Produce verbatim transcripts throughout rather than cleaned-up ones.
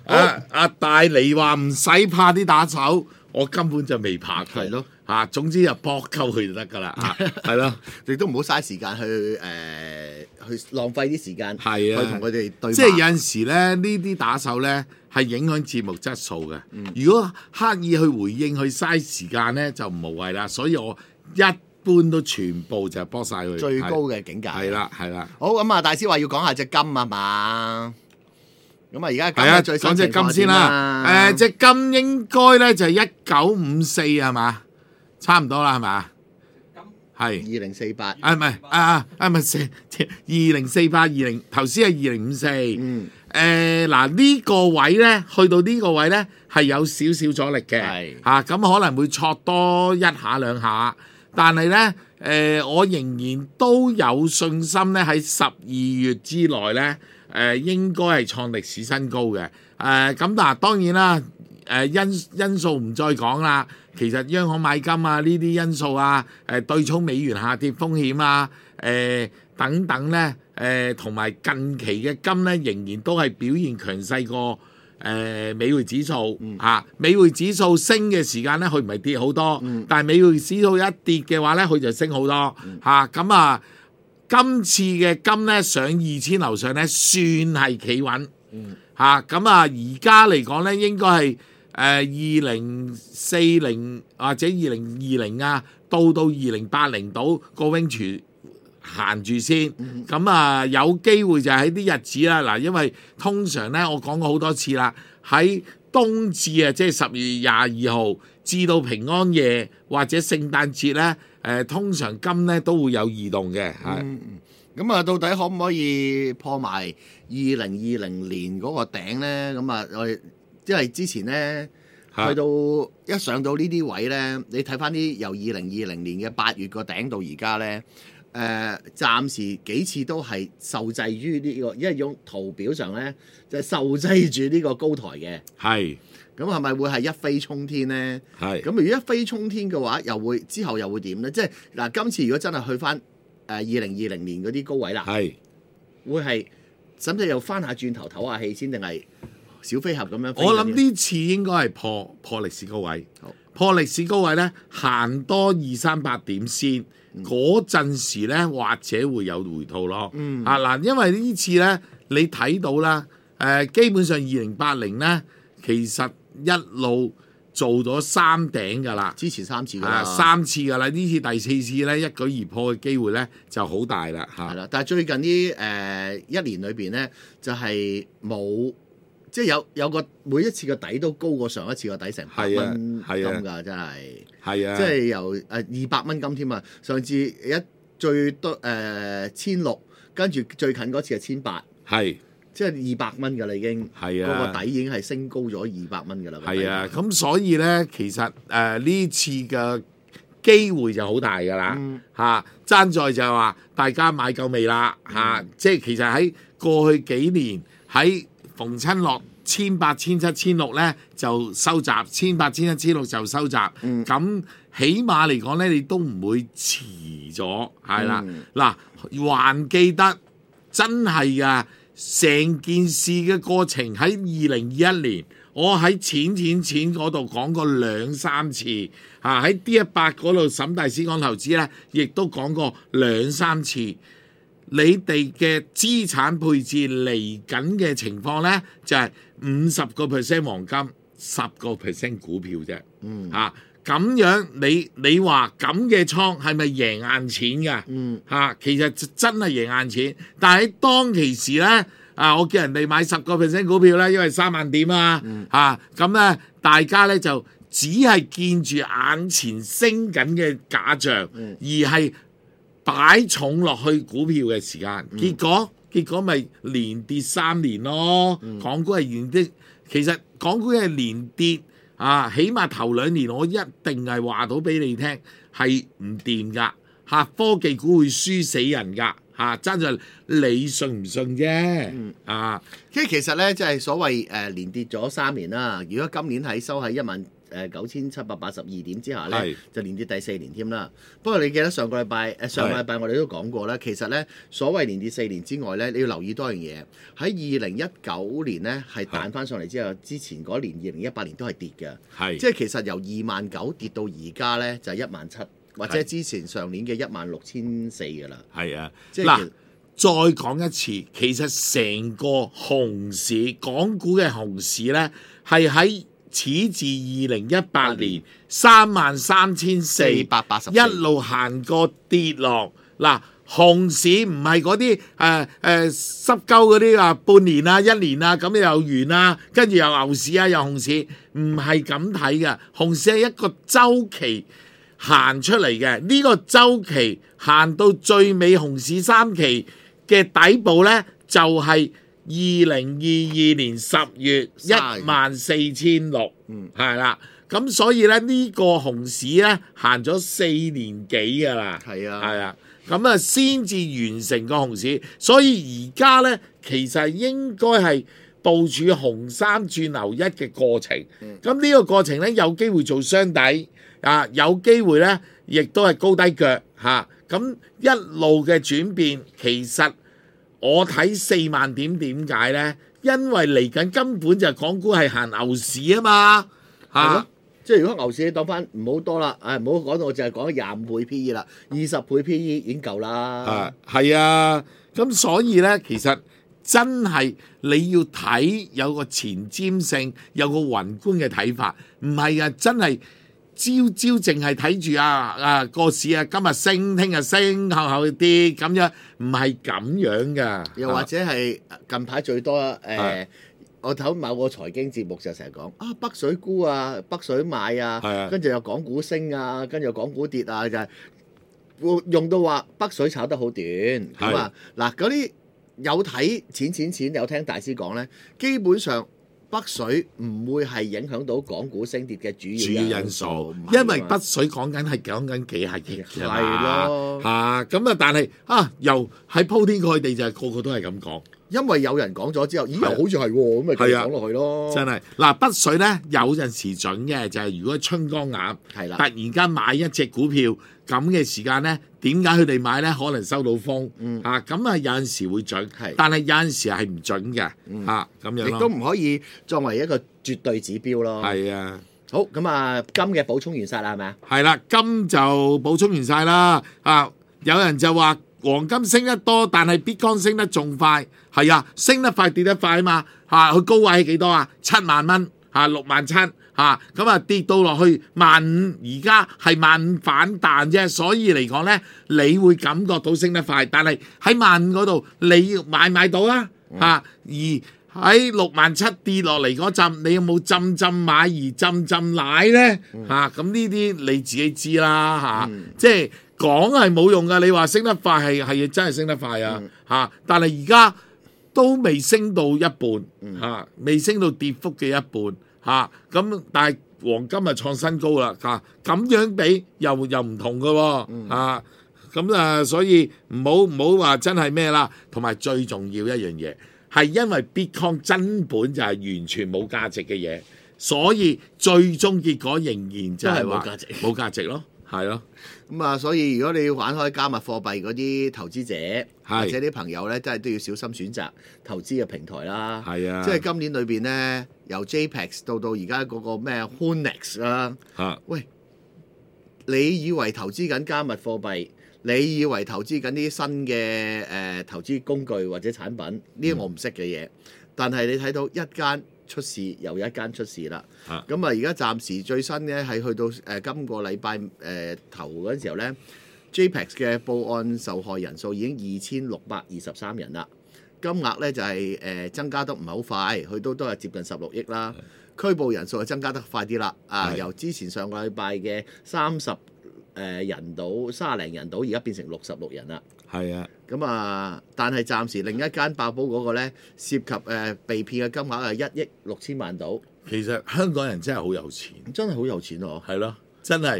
啊阿大尼話唔使怕啲打手，我根本就未怕佢。 係咯。 嚇，總之就搏鳩佢就得㗎啦，嚇，係咯， 你都唔好嘥時間去誒、呃、去浪費啲時間， 係啊， 去同佢哋對罵。 即係有陣時咧，呢啲打手咧係影響節目質素嘅。 嗯、 如果刻意去回應去嘥時間咧，就無謂啦。所以我一般都全部就搏晒佢。 最高嘅境界。 係啦，係啦。 好咁啊，大師話要講下隻金啊嘛。咁啊，而家係啊， 最新講隻金先啦。誒，隻金應該咧就係一九五四係嘛？差唔多啦，係咪？係二零四八。 啊，唔係啊啊，唔係四二零四八二零，頭先係二零五四。 嗯。 誒嗱呢個位咧，去到呢個位咧係有少少阻力嘅。 係嚇，咁可能會挫多一下兩下，但係咧誒，我仍然都有信心咧喺十二月之內咧誒，應該係創歷史新高嘅。誒咁嗱，當然啦。誒因因素唔再講啦，其實央行買金啊呢啲因素啊，誒對沖美元下跌風險啊，誒、呃、等等咧，誒同埋近期嘅金咧仍然都係表現強勢過誒美匯指數嚇、嗯啊，美匯指數升嘅時間咧，佢唔係跌好多，嗯、但係美匯指數一跌嘅話咧，佢就升好多嚇。咁啊，啊，今次嘅金咧上二千樓上咧，算係企穩嚇。咁啊，而家嚟講咧，應該係。誒二零四零或者二零二零啊，到到二零八零度個 range行住先，咁、嗯、啊有機會就喺啲日子啦。嗱，因為通常咧，我講過好多次啦，喺冬至啊，即係十月廿二號至到平安夜或者聖誕節咧，誒、呃、通常金咧都會有異動嘅，係、嗯。 咁啊，到底可唔可以破埋二零二零年嗰個頂咧？咁啊，我哋。因為之前咧，去到一上到呢啲位咧，你睇翻啲由二零二零年嘅八月個頂到而家咧，誒、呃、暫時幾次都係受制於呢、這個，因為用圖表上咧就係、是、受制住呢個高台嘅。係，咁係咪會係一飛沖天咧？係。咁如果一飛沖天嘅話，又會之後又會點咧？即係嗱，今次如果真係去翻誒二零二零年嗰啲高位啦，係會係使唔使又翻下轉頭唞下氣先，定係？小飛俠咁樣， 我諗呢次應該係破破歷史高位，破歷史高位咧行多二三百點先，嗰、嗯、陣時咧或者會有回吐咯。嗯、啊嗱，因為呢次咧你睇到啦，誒、呃、基本上二零八零咧其實一路做咗三頂㗎啦， 之前三次㗎啦、 啊，三次㗎啦，呢次第四次咧一舉而破嘅機會咧就好大啦嚇。係啦， 但係最近呢誒、呃、一年裏邊咧就係、是、冇。即係有有個每一次個底都高過上一次個底成百蚊金㗎，真係。係啊，即係由誒二百蚊金添啊！上次一最多誒千六，跟住最近嗰次係千八。係，即係二百蚊㗎啦已經。係啊，嗰個底已經係升高咗二百蚊㗎啦。 係啊，咁所以咧，其實誒呢、呃、次嘅機會就好大㗎啦。嗯。嚇、啊，爭在就係話大家買夠未啦？嚇、啊，嗯、即係其實喺過去幾年喺。逢親落千八、千七、千六咧就收集，千八、千七、千六就收集。咁、嗯、起碼嚟講咧，你都唔會遲咗，係啦。嗱、嗯，還記得真係噶，成件事嘅過程喺二零二一年，我喺錢錢錢嗰度講過兩三次，啊喺 D 一百嗰度沈大師講投資咧，亦都講過兩三次。你哋嘅資產配置嚟緊嘅情況咧，就係五十個 percent 黃金，十個 percent 股票啫。嗯，嚇咁樣你你話咁嘅倉係咪贏硬錢㗎？嗯，嚇其實真係贏硬錢，但係當其時咧，啊我叫人哋買十個 percent 股票咧，因為三萬點啊，嚇咁咧大家咧就只係見住眼前升緊嘅假象，嗯、而係擺重落去股票嘅時間，結果、嗯、結果咪連跌三年咯。嗯、港股係連跌，其實港股係連跌啊，起碼頭兩年我一定係話到俾你聽係唔掂㗎嚇，科技股會輸死人㗎嚇，爭在你信唔信啫、嗯、啊！ 即係其實咧，即係所謂誒、呃、連跌咗三年啦。如果今年喺收喺一萬誒九千七百八十二點之下係咧，就連跌第四年添啦。不過你記得上個禮拜誒上個禮拜我哋都講過啦，其實咧所謂連跌四年之外咧，你要留意多樣嘢。喺二零一九年咧係彈翻上嚟之後，之前嗰年二零一八年都係跌嘅， 係即係其實由二萬九跌到而家咧就係一萬七，或者之前上年嘅一萬六千四㗎啦。 係啊， 即係嗱。再講一次，其實成個熊市，港股嘅熊市呢，係喺始自二零一八年三萬三千四百八十一路行過跌落。嗱，熊市唔係嗰啲誒誒濕鳩嗰啲啊，半年啊、一年啊咁又完啦，跟住又牛市啊，又熊市，唔係咁睇嘅。熊市係一個週期行出嚟嘅，呢、這個週期行到最尾熊市三期嘅底部呢，就係二零二二年十月一萬四千六，係啦。咁所以咧，呢、這個熊市呢，行咗四年幾㗎啦， 係啊， 係啊。咁啊，先至完成個熊市。所以而家呢，其實應該係部署熊三轉牛一嘅過程。咁呢、嗯、個過程呢，有機會做雙底啊，有機會呢，亦都係高低腳嚇。咁、啊、一路嘅轉變，其實我睇四萬點點解呢？因為嚟緊根本就係港股係行牛市啊嘛嚇。啊即係如果牛市你當翻唔好多啦，誒唔好講到我淨係講廿五倍 P E 啦，二十倍 P E 已經夠啦。 啊，係啊，咁所以咧，其實真係你要睇有個前瞻性，有個宏觀嘅睇法，唔係啊，真係朝朝淨係睇住啊啊個市啊，今日升，聽日升，後後跌咁樣，唔係咁樣噶。 又或者係近排最多誒。呃我睇某個財經節目就成日講啊北水沽啊，北水買啊，跟住又港股升啊，跟住又港股跌啊，就係、會、用到話北水炒得好短咁啊！嗱，嗰啲有睇錢錢錢有聽大師講咧，基本上北水唔會係影響到港股升跌嘅主要因素， 因為北水講緊係講緊幾廿億嘅嘛， 係咯嚇咁啊！但係啊，又喺鋪天蓋地就係個個都係咁講。 因為有人講咗之後，咦又好似係喎，咁咪繼續講落去咯。 真係嗱，北水咧有陣時準嘅，就係、是、如果春江鴨係啦， 突然間買一隻股票咁嘅時間咧，點解佢哋買咧？可能收到風、嗯、啊，咁啊有陣時會準， 係但係有陣時係唔準嘅、嗯、啊，咁樣亦都唔可以作為一個絕對指標咯。 係啊， 好咁啊，金嘅補充完晒啦，係咪啊？ 係啦，金就補充完晒啦。啊，有人就話黃金升得多，但係 Bitcoin 升得仲快。係啊，升得快跌得快啊嘛嚇，佢高位係幾多啊？七萬蚊嚇，六萬七嚇，咁啊跌到落去萬五，而家係萬五反彈啫，所以嚟講咧，你會感覺到升得快，但係喺萬五嗰度你要買買到啦嚇，而喺六萬七跌落嚟嗰陣，你有冇浸浸買而浸浸奶咧嚇？咁呢啲你自己知啦嚇，嗯、即係講係冇用噶，你話升得快係係真係升得快啊嚇，嗯、但係而家都未升到一半嚇、嗯啊，未升到跌幅嘅一半嚇，咁、啊、但係黃金啊創新高啦嚇，咁樣比又又唔同嘅喎嚇，咁啊所以唔好唔好話真係咩啦，同埋最重要一樣嘢係因為 Bitcoin 根本就係完全冇價值嘅嘢，所以最終結果仍然就係話冇價值冇價值咯。係咯， 咁啊，所以如果你要玩開加密貨幣嗰啲投資者是或者啲朋友咧，真係都要小心選擇投資嘅平台啦。 係啊， 即係今年裏邊咧，由 J P E X 到到而家嗰個咩 Hounax 啦。 嚇， 喂，你以為投資緊加密貨幣？你以為投資緊啲新嘅誒、呃、投資工具或者產品？呢啲我唔識嘅嘢，嗯、但係你睇到一間出事又有一間出事啦，咁啊而家暫時最新咧係去到誒、呃、今個禮拜誒頭嗰陣時候咧 J P E X 嘅報案受害人數已經二千六百二十三人啦，金額咧就係、是、誒、呃、增加得唔係好快，去到都係接近十六億啦，拘捕人數係增加得快啲啦，啊由之前上個禮拜嘅三十誒人到三十零人到，而家變成六十六人啦。 係啊， 咁啊，但係暫時另一間爆煲嗰個咧，涉及誒、呃、被騙嘅金額係一億六千萬到。 其實香港人真係好有錢， 真係好有錢喎、啊。 係咯，真係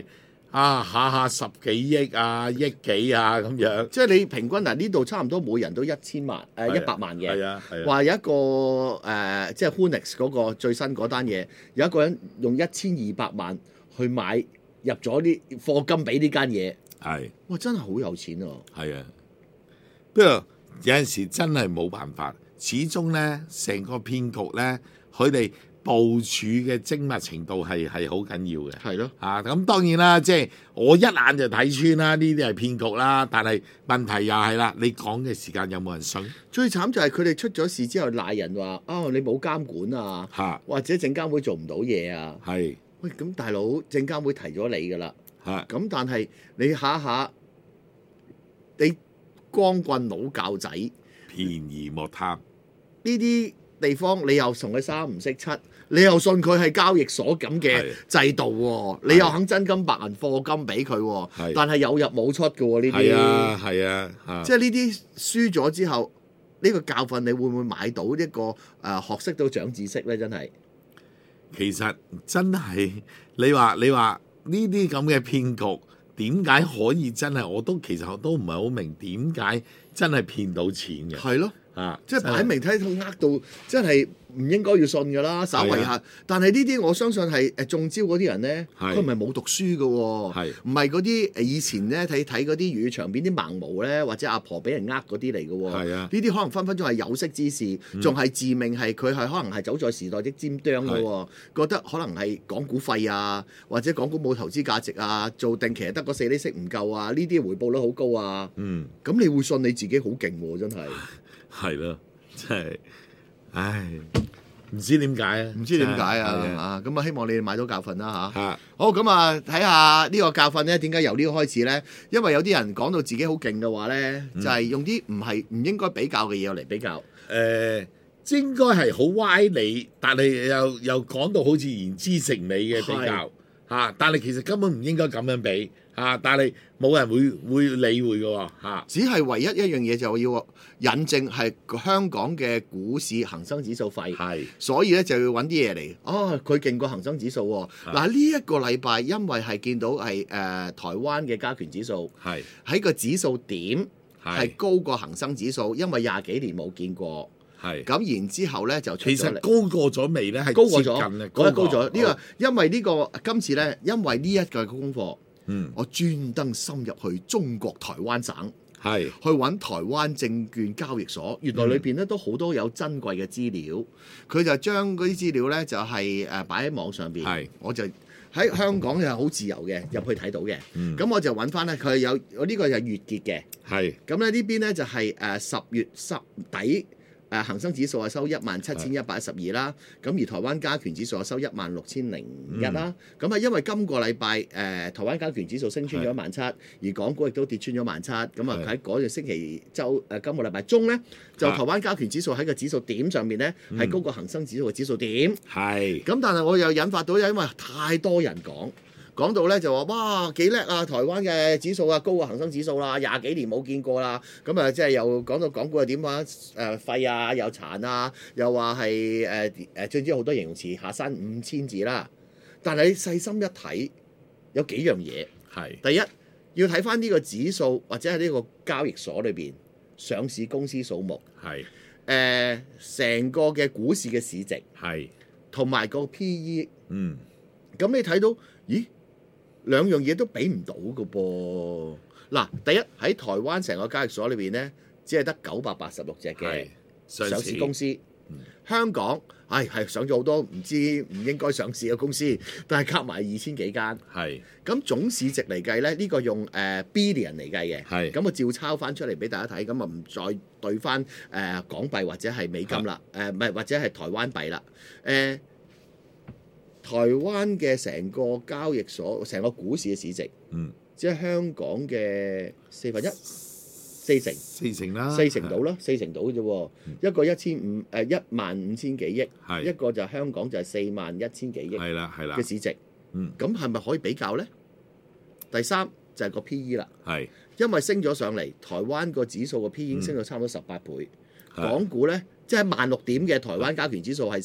啊下下十幾億啊億幾啊咁樣， 即係你平均嗱呢度差唔多每人都一千萬誒一百萬嘅。 係啊係啊， 話有一個誒、呃，即係 Hunix 嗰個最新嗰單嘢，有一個人用一千二百萬去買入咗啲課金俾呢間嘢， 係哇！真係好有錢喎、啊。 係啊，不過有陣時真係冇辦法，始終咧成個騙局咧，佢哋部署嘅精密程度係係好緊要嘅。 係咯， 啊，咁當然啦，即係我一眼就睇穿啦，呢啲係騙局啦。但係問題又係啦，你講嘅時間有冇人信？ 最慘就係佢哋出咗事之後賴人話啊、哦，你冇監管啊， 嚇或者證監會做唔到嘢啊。 係喂，咁大佬證監會提咗你㗎啦， 嚇咁但係你下下你光棍佬教仔呢便宜莫貪， 啲地方，你又同佢三唔識七，你又信佢係交易所咁嘅制度喎，你又肯真金白銀課金俾佢喎，但係有入冇出嘅喎呢啲。 係啊係啊，啊即係呢啲輸咗之後，呢、呢個教訓你會唔會買到一個誒、呃、學識到長知識咧？真係其實真係你話你話呢啲咁嘅騙局點解可以真係我都其實我都唔係好明點解真係騙到錢嘅。 係咯。 啊！ 即係擺明睇到呃到，真係唔應該要信㗎啦，稍為下。但係呢啲我相信係誒中招嗰啲人咧，佢唔係冇讀書㗎喎，唔係嗰啲誒以前咧睇睇嗰啲粵語長片啲盲毛咧，或者阿婆俾人呃嗰啲嚟㗎喎。係啊，呢啲可能分分鐘係有識之士，仲係自命係佢係可能係走在時代的尖端㗎喎，覺得可能係講股費啊，或者講股冇投資價值啊，做定期得個四厘息唔夠啊，呢啲回報率好高啊。嗯，咁你會信你自己好勁喎，真係。 係咯，真係，唉，唔知點解啊， 唔知點解啊，啊，咁啊，希望你哋買到教訓啦嚇。 嚇， 好，咁啊，睇下呢個教訓咧，點解由呢個開始咧？因為有啲人講到自己好勁嘅話咧，就係用啲唔係唔應該比較嘅嘢嚟比較。 誒，應該係好歪理，但係又又講到好似言之成理嘅比較嚇，但係其實根本唔應該咁樣比嚇，但係冇人會會理會嘅喎嚇。 只係唯一一樣嘢就要引證係香港嘅股市恒生指數廢，係，所以咧就要揾啲嘢嚟。哦，佢勁過恒生指數喎。嗱呢一個禮拜，因為係見到係誒、呃、台灣嘅加權指數係喺個指數點係高過恒生指數，因為廿幾年冇見過。係咁，然之後咧就出咗嚟。其實高過咗未咧？係高過咗，嗰日高咗。呢、呢個因為呢、呢個今次咧，因為呢一個功課，嗯，我專登深入去中國台灣省。係去揾台灣證券交易所，原來裏邊咧都好多有珍貴嘅資料。佢就將嗰啲資料咧就係誒擺喺網上邊。係，我就喺香港就好自由嘅入去睇到嘅。咁、嗯、我就揾翻咧，佢有我呢個就係月結嘅。係，咁咧呢邊咧就係誒十月十底。誒恆生指數係收一萬七千一百一十二啦，咁而台灣加權指數係收一萬六千零一啦。咁啊、嗯，因為今個禮拜誒台灣加權指數升穿咗一萬七，而港股亦都跌穿咗萬七。咁啊喺嗰個星期週誒今個禮拜中咧，就台灣加權指數喺個指數點上面咧係高過恒生指數嘅指數點。係、嗯。咁但係我又引發到，因為太多人講。講到咧就話哇幾叻啊！台灣嘅指數啊高過恒生指數啦，廿幾年冇見過啦。咁啊即係又講到港股係點啊？誒廢啊，又殘啊，又話係誒誒，總之好多形容詞下山五千字啦。但係你細心一睇，有幾樣嘢係第一要睇翻呢個指數或者係呢個交易所裏邊上市公司數目係誒成個嘅股市嘅市值係同埋個 P E 嗯，咁你睇到咦？兩樣嘢都比唔到嘅噃。嗱，第一喺台灣成個交易所裏邊咧，只係得九百八十六隻嘅上市公司。嗯、香港，唉、哎，係上咗好多唔知唔應該上市嘅公司，但係夾埋二千幾間。係。咁總市值嚟計咧，呢、呢個用誒、uh, billion 嚟計嘅。係。咁我照抄翻出嚟俾大家睇，咁啊唔再對翻誒、uh, 港幣或者係美金啦，誒唔係或者係台灣幣啦，誒、uh,。台灣嘅成個交易所、成個股市嘅市值，嗯，即係香港嘅四分一、四成、 四成啦， 四成到啦，四成到嘅啫喎。一個一千五誒一萬五千幾億，係一個就香港就係四萬一千幾億，係啦係啦嘅市值。嗯，咁係咪可以比較咧？第三就係個 P E 啦，係因為升咗上嚟，台灣個指數個 P E 已經升到差唔多十八倍，嗯、港股咧即係萬六點嘅台灣加權指數係十。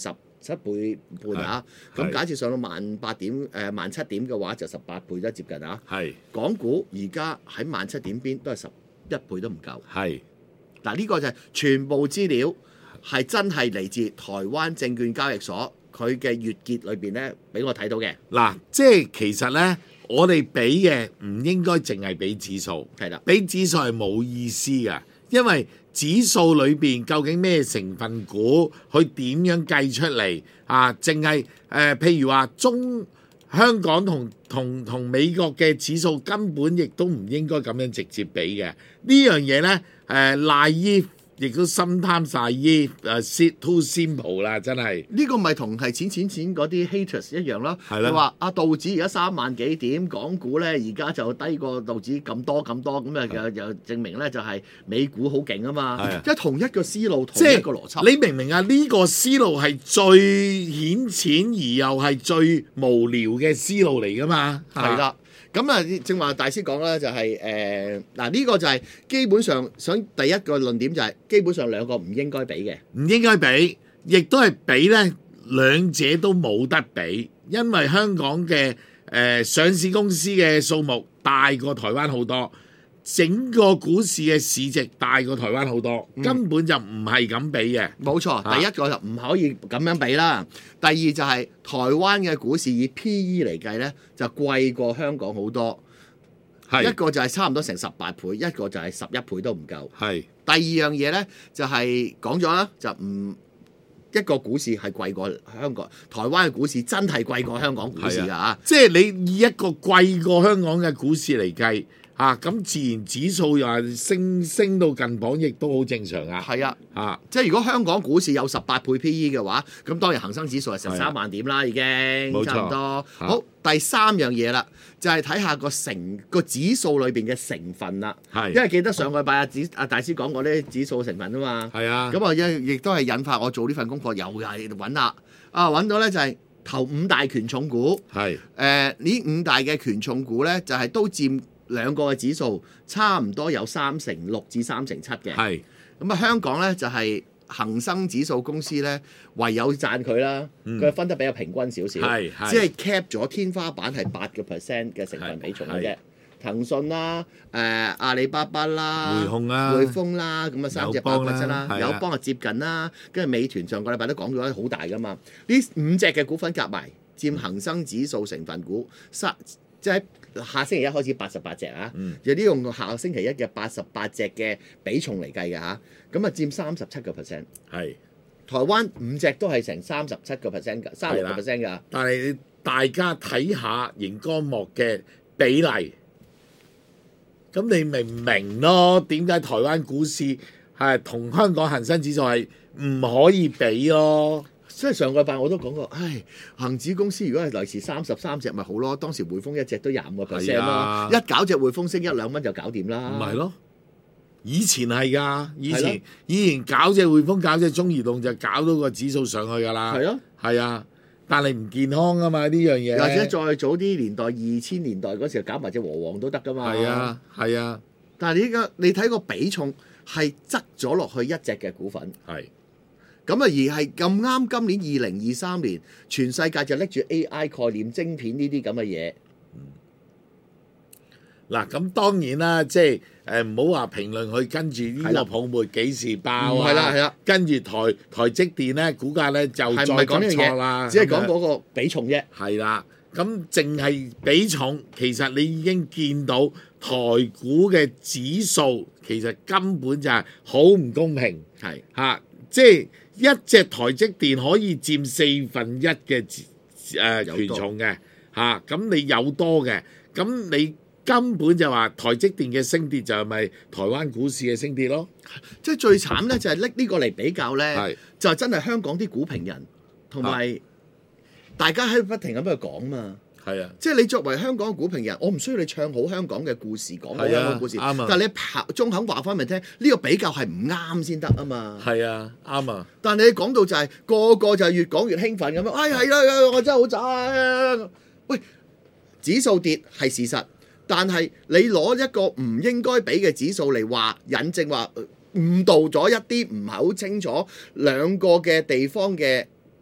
七倍半啊。咁假設上到萬八點誒萬七點嘅話，就十八倍都接近啊。 係港股而家喺萬七點邊都係十一倍都唔夠。 係嗱，呢個就係全部資料係真係嚟自台灣證券交易所佢嘅月結裏邊咧，俾我睇到嘅。 嗱，即係其實咧，我哋俾嘅唔應該淨係俾指數， 係啦， 俾指數係冇意思嘅，因為指數裏邊究竟咩成分股，佢點樣計出嚟啊？淨係誒，譬如話中香港同同同美國嘅指數根本亦都唔應該咁樣直接俾嘅。呢樣嘢咧，誒賴於亦都 sometimes 曬於誒 sit too simple 啦，真係。 呢個咪同係錢錢錢嗰啲 haters 一樣咯。 係啦佢話啊道指而家三萬幾點，港股咧而家就低過道指咁多咁多，咁啊又又證明咧就係美股好勁啊嘛。 係啊即係同一個思路，同即係一個邏輯。 你明唔明啊？呢、個思路係最顯淺而又係最無聊嘅思路嚟噶嘛？ 係啦。咁啊，正話大師講啦，就係誒嗱呢個就係基本上想第一個論點就係、基本上兩個唔應該俾嘅。 唔應該俾，亦都係俾咧，兩者都冇得比，因為香港嘅誒、呃、上市公司嘅數目大過台灣好多，整個股市嘅市值大過台灣好多，根本就唔係咁比嘅。 冇錯， 啊第一個就唔可以咁樣比啦。第二就係、台灣嘅股市以 P E 嚟計咧，就貴過香港好多。一係個就係差唔多成十八倍，一個就係十一倍都唔夠。 係第二樣嘢咧就係講咗啦，就唔一個股市係貴過香港，台灣嘅股市真係貴過香港股市㗎嚇。 即係你以一個貴過香港嘅股市嚟計。嚇咁、自然指數又係升升到近磅，亦都好正常啊！ 係啊， 嚇即係如果香港股市有十八倍 P E 嘅話，咁當然恒生指數係十三萬點啦，已經冇錯差唔多。 啊好，第三樣嘢啦，就係睇下個成個指數裏邊嘅成分啦。 係因為記得上個禮拜阿指阿大師講過呢指數成分啊嘛。 係啊， 咁啊，亦亦都係引發我做呢份功課，又係揾下啊，揾到咧就係頭五大權重股。 係誒呢五大嘅權重股咧，就係、都佔兩個嘅指數差唔多有三成六至三成七嘅。 係咁啊，香港咧就係、恒生指數公司咧，唯有讚佢啦，佢、分得比較平均少少， 係係只係 cap 咗天花板係八個 percent 嘅成分比重嘅啫係。 騰訊啦、誒、阿里巴巴啦、 匯控啦匯豐啦，咁啊三隻八友邦啦個七啦， 係啊友邦啊接近啦，跟住美團上個禮拜都講咗好大噶嘛。呢五隻嘅股份夾埋佔恒生指數成分股三，即係下星期一開始八十八隻啊， 嗯就呢用下星期一嘅八十八隻嘅比重嚟計嘅嚇，咁啊佔三十七個 percent。 係， 台灣五隻都係成三十七個 percent 㗎，三十六個 percent 㗎。 但係大家睇下熒光幕嘅比例，咁你明唔明咯？點解台灣股市係同香港恒生指數係唔可以比咯？ 即係上個禮拜我都講過，唉，恒指公司如果係類似三十三隻咪好咯，當時匯豐一隻都廿五個 percent 係啊咯，一搞隻匯豐升一兩蚊就搞掂啦。 唔係咯？以前係㗎，以係前咯以前搞隻匯豐，搞隻中移動就搞到個指數上去㗎啦。 係咯， 係啊，但係唔健康啊嘛呢樣嘢。 或者再早啲年代二千年代嗰時候搞埋隻和黃都得㗎嘛。 係啊係啊但係你而家你睇個比重係側咗落去一隻嘅股份。 係。 咁啊，而係咁啱今年二零二三年，全世界就拎住 A I 概念晶片呢啲咁嘅嘢。 嗱，咁當然啦，即係誒唔好話評論佢跟住呢係啦個泡沫幾時爆唔啊？ 係啦係啦， 跟住台台積電咧股價咧就再係唔係講呢急樣嘢挫啦， 只係講咁樣嗰個比重啫。 係啦。咁淨係比重，其實你已經見到台股嘅指數其實根本就係好唔公平係嚇、即係一隻台積電可以佔四分一嘅誒、呃、 有多權重嘅嚇，咁、你有多嘅，咁你根本就話台積電嘅升跌就係咪台灣股市嘅升跌咯？ 即係最慘咧，就係拎呢個嚟比較咧係， 就真係香港啲股評人同埋大家喺度不停咁喺度講嘛。 係啊， 即係你作為香港嘅股評人，我唔需要你唱好香港嘅故事，講好係啊香港故事， 啱啊但係你拍中肯話翻俾人聽，呢、個比較係唔啱先得啊嘛。 係啊，啱啊， 但係你講到就係、個個就係越講越興奮咁樣，哎係啦，我真係好渣啊！喂，指數跌係事實，但係你攞一個唔應該俾嘅指數嚟話引證話誤導咗一啲唔係好清楚兩個嘅地方嘅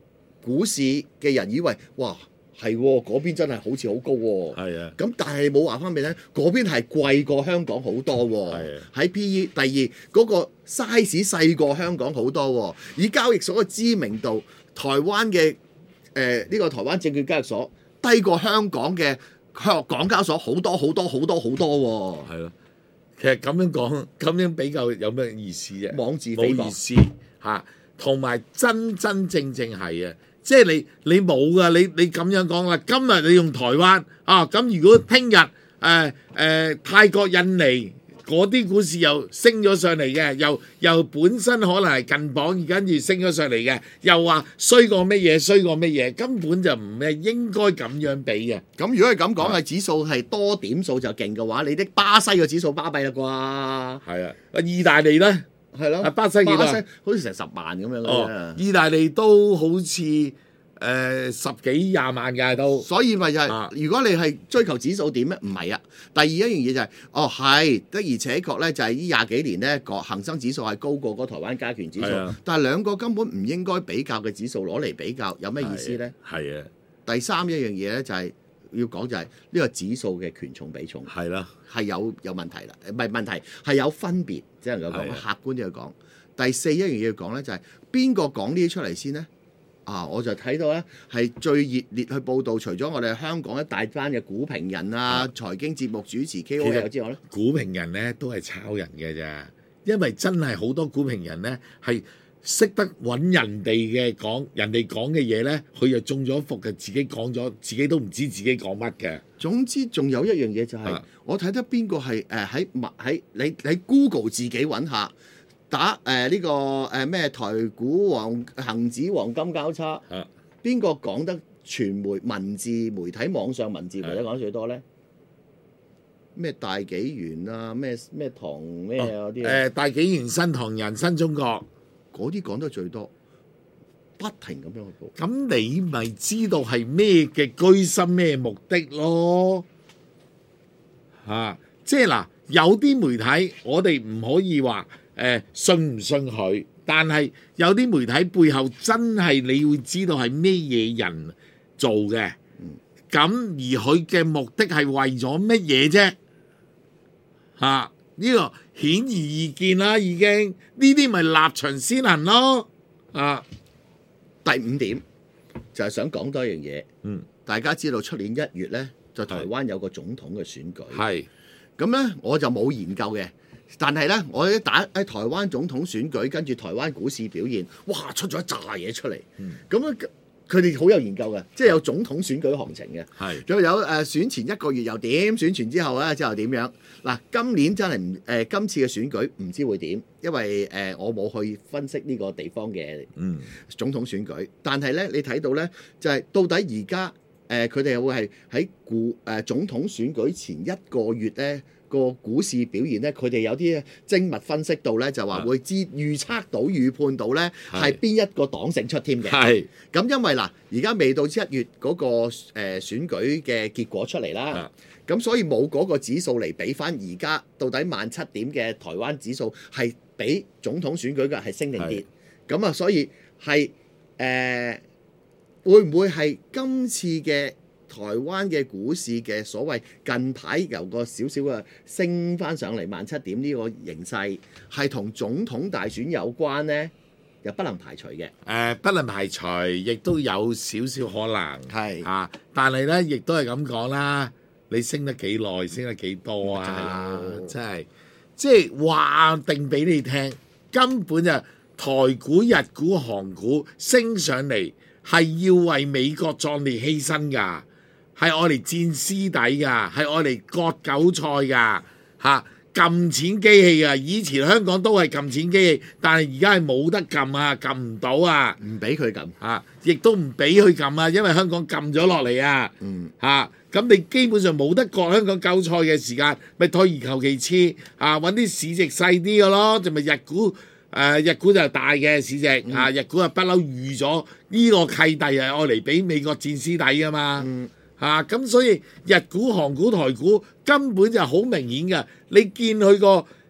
股市嘅人以為哇係喎，嗰邊真係好似好高喎。 係啊， 咁但係冇話翻俾你聽，嗰邊係貴過香港好多喎。 係啊喺 P E，第二嗰、個 size 細過香港好多喎。以交易所嘅知名度，台灣嘅誒呢個台灣證券交易所低過香港嘅香港交所好多好多好多好多喎。 係咯。其實咁樣講，咁樣比較有咩意思啫？ 妄自菲薄冇意思嚇，同埋真真正正係啊！即係你你冇噶，你你咁樣講啦。今日你用台灣啊，咁如果聽日誒誒泰國、印尼嗰啲股市又升咗上嚟嘅，又又本身可能係近榜，而跟住升咗上嚟嘅，又話衰過乜嘢，衰過乜嘢，根本就唔係應該咁樣比嘅。 咁如果係咁講，係指數係多點數就勁嘅話，你啲巴西嘅指數巴閉啦啩？ 係啊，啊意大利咧， 係咯， 啊巴西幾多啊？ 巴西好似成十萬咁樣嘅哦啫。， 意大利都好似誒、呃、十幾廿萬㗎都。 所以咪就係、 啊如果你係追求指數點咧，唔係啊。第二一樣嘢就係、哦係的而且確咧，就係呢廿幾年咧個恒生指數係高過嗰台灣加權指數， 係啊但係兩個根本唔應該比較嘅指數攞嚟比較，有咩意思咧？ 係啊， 第三一樣嘢咧就係、要講就係呢個指數嘅權重比重係啦， 係有有問題啦，唔係問題係有分別，只能夠講係啊客觀啲去講。第四一樣嘢要講咧就係邊個講呢啲出嚟先咧？啊！我就睇到咧，係最熱烈去報導，除咗我哋香港一大班嘅股評人啊、財經節目主持 K O L 之外咧， 股評人咧都係抄人嘅咋，因為真係好多股評人咧係識得揾人哋嘅講，人哋講嘅嘢咧，佢就中咗伏嘅，自己講咗，自己都唔知自己講乜嘅。 總之仲有一樣嘢就係、 啊我睇得邊個係誒喺物喺你喺 Google 自己揾下打誒呢、呃呢個誒咩、呃、台股黃恆指黃金交叉， 啊， 邊個講得傳媒文字媒體網上文字媒體講得最多咧？咩大紀元啊，咩咩唐咩嗰啲啊誒大紀元、新唐人、新中國， 嗰啲講得最多，不停咁樣去報。 咁你咪知道係咩嘅居心咩目的咯？嚇、即係嗱，有啲媒體我哋唔可以話誒、呃信唔信佢，但係有啲媒體背後真係你要知道係咩嘢人做嘅，咁、而佢嘅目的係為咗乜嘢啫？嚇、呢、個顯而易見啦，已經呢啲咪立場先行咯，啊， 第五點就係、想講多一樣嘢， 嗯， 大家知道出年一月咧，就台灣有個總統嘅選舉， 係咁咧我就冇研究嘅，但係咧我一打喺台灣總統選舉，跟住台灣股市表現，哇出咗一紮嘢出嚟，咁咧佢哋好有研究嘅，即係有總統選舉行情嘅。 係仲有誒、呃、選前一個月又點，選前之後咧之後點樣？嗱，今年真係唔誒今次嘅選舉唔知會點，因為誒、呃、我冇去分析呢個地方嘅嗯總統選舉，但係咧你睇到咧就係、到底而家誒佢哋會係喺股誒總統選舉前一個月咧個股市表現咧，佢哋有啲精密分析到咧就話會知預測到預判到咧係邊一個黨勝出添嘅。 係咁因為嗱，而家未到一月嗰、個誒、呃、選舉嘅結果出嚟啦啊， 咁所以冇嗰個指數嚟比翻而家到底萬七點嘅台灣指數係比總統選舉嘅係升定跌，咁啊，所以係誒、呃、會唔會係今次嘅台灣嘅股市嘅所謂近排由個少少嘅升翻上嚟萬七點呢個形勢係同總統大選有關呢？又不能排除嘅。 誒、不能排除，亦都有少少可能係啊，但係咧，亦都係咁講啦。你升得幾耐，升得幾多啊？ 就係咯真係，即係話定俾你聽，根本就台股、日股、韓股升上嚟係要為美國壯烈犧牲㗎，係愛嚟戰屍底㗎，係愛嚟割韭菜㗎嚇。撳錢機器啊！以前香港都係撳錢機器，但係而家係冇得撳啊，撳唔到啊！ 唔俾佢咁， 啊，亦都唔俾佢撳啊，因為香港撳咗落嚟啊！ 嗯， 嚇咁、你基本上冇得割香港韭菜嘅時間，咪退而求其次啊，揾啲市值細啲嘅咯，就咪日股誒、呃、日股就大嘅市值、 嗯、 啊，日股啊不嬲預咗呢個契弟係愛嚟俾美國戰屍底㗎嘛。 嗯嚇咁、所以日股、韓股、台股根本就好明顯嘅，你見佢個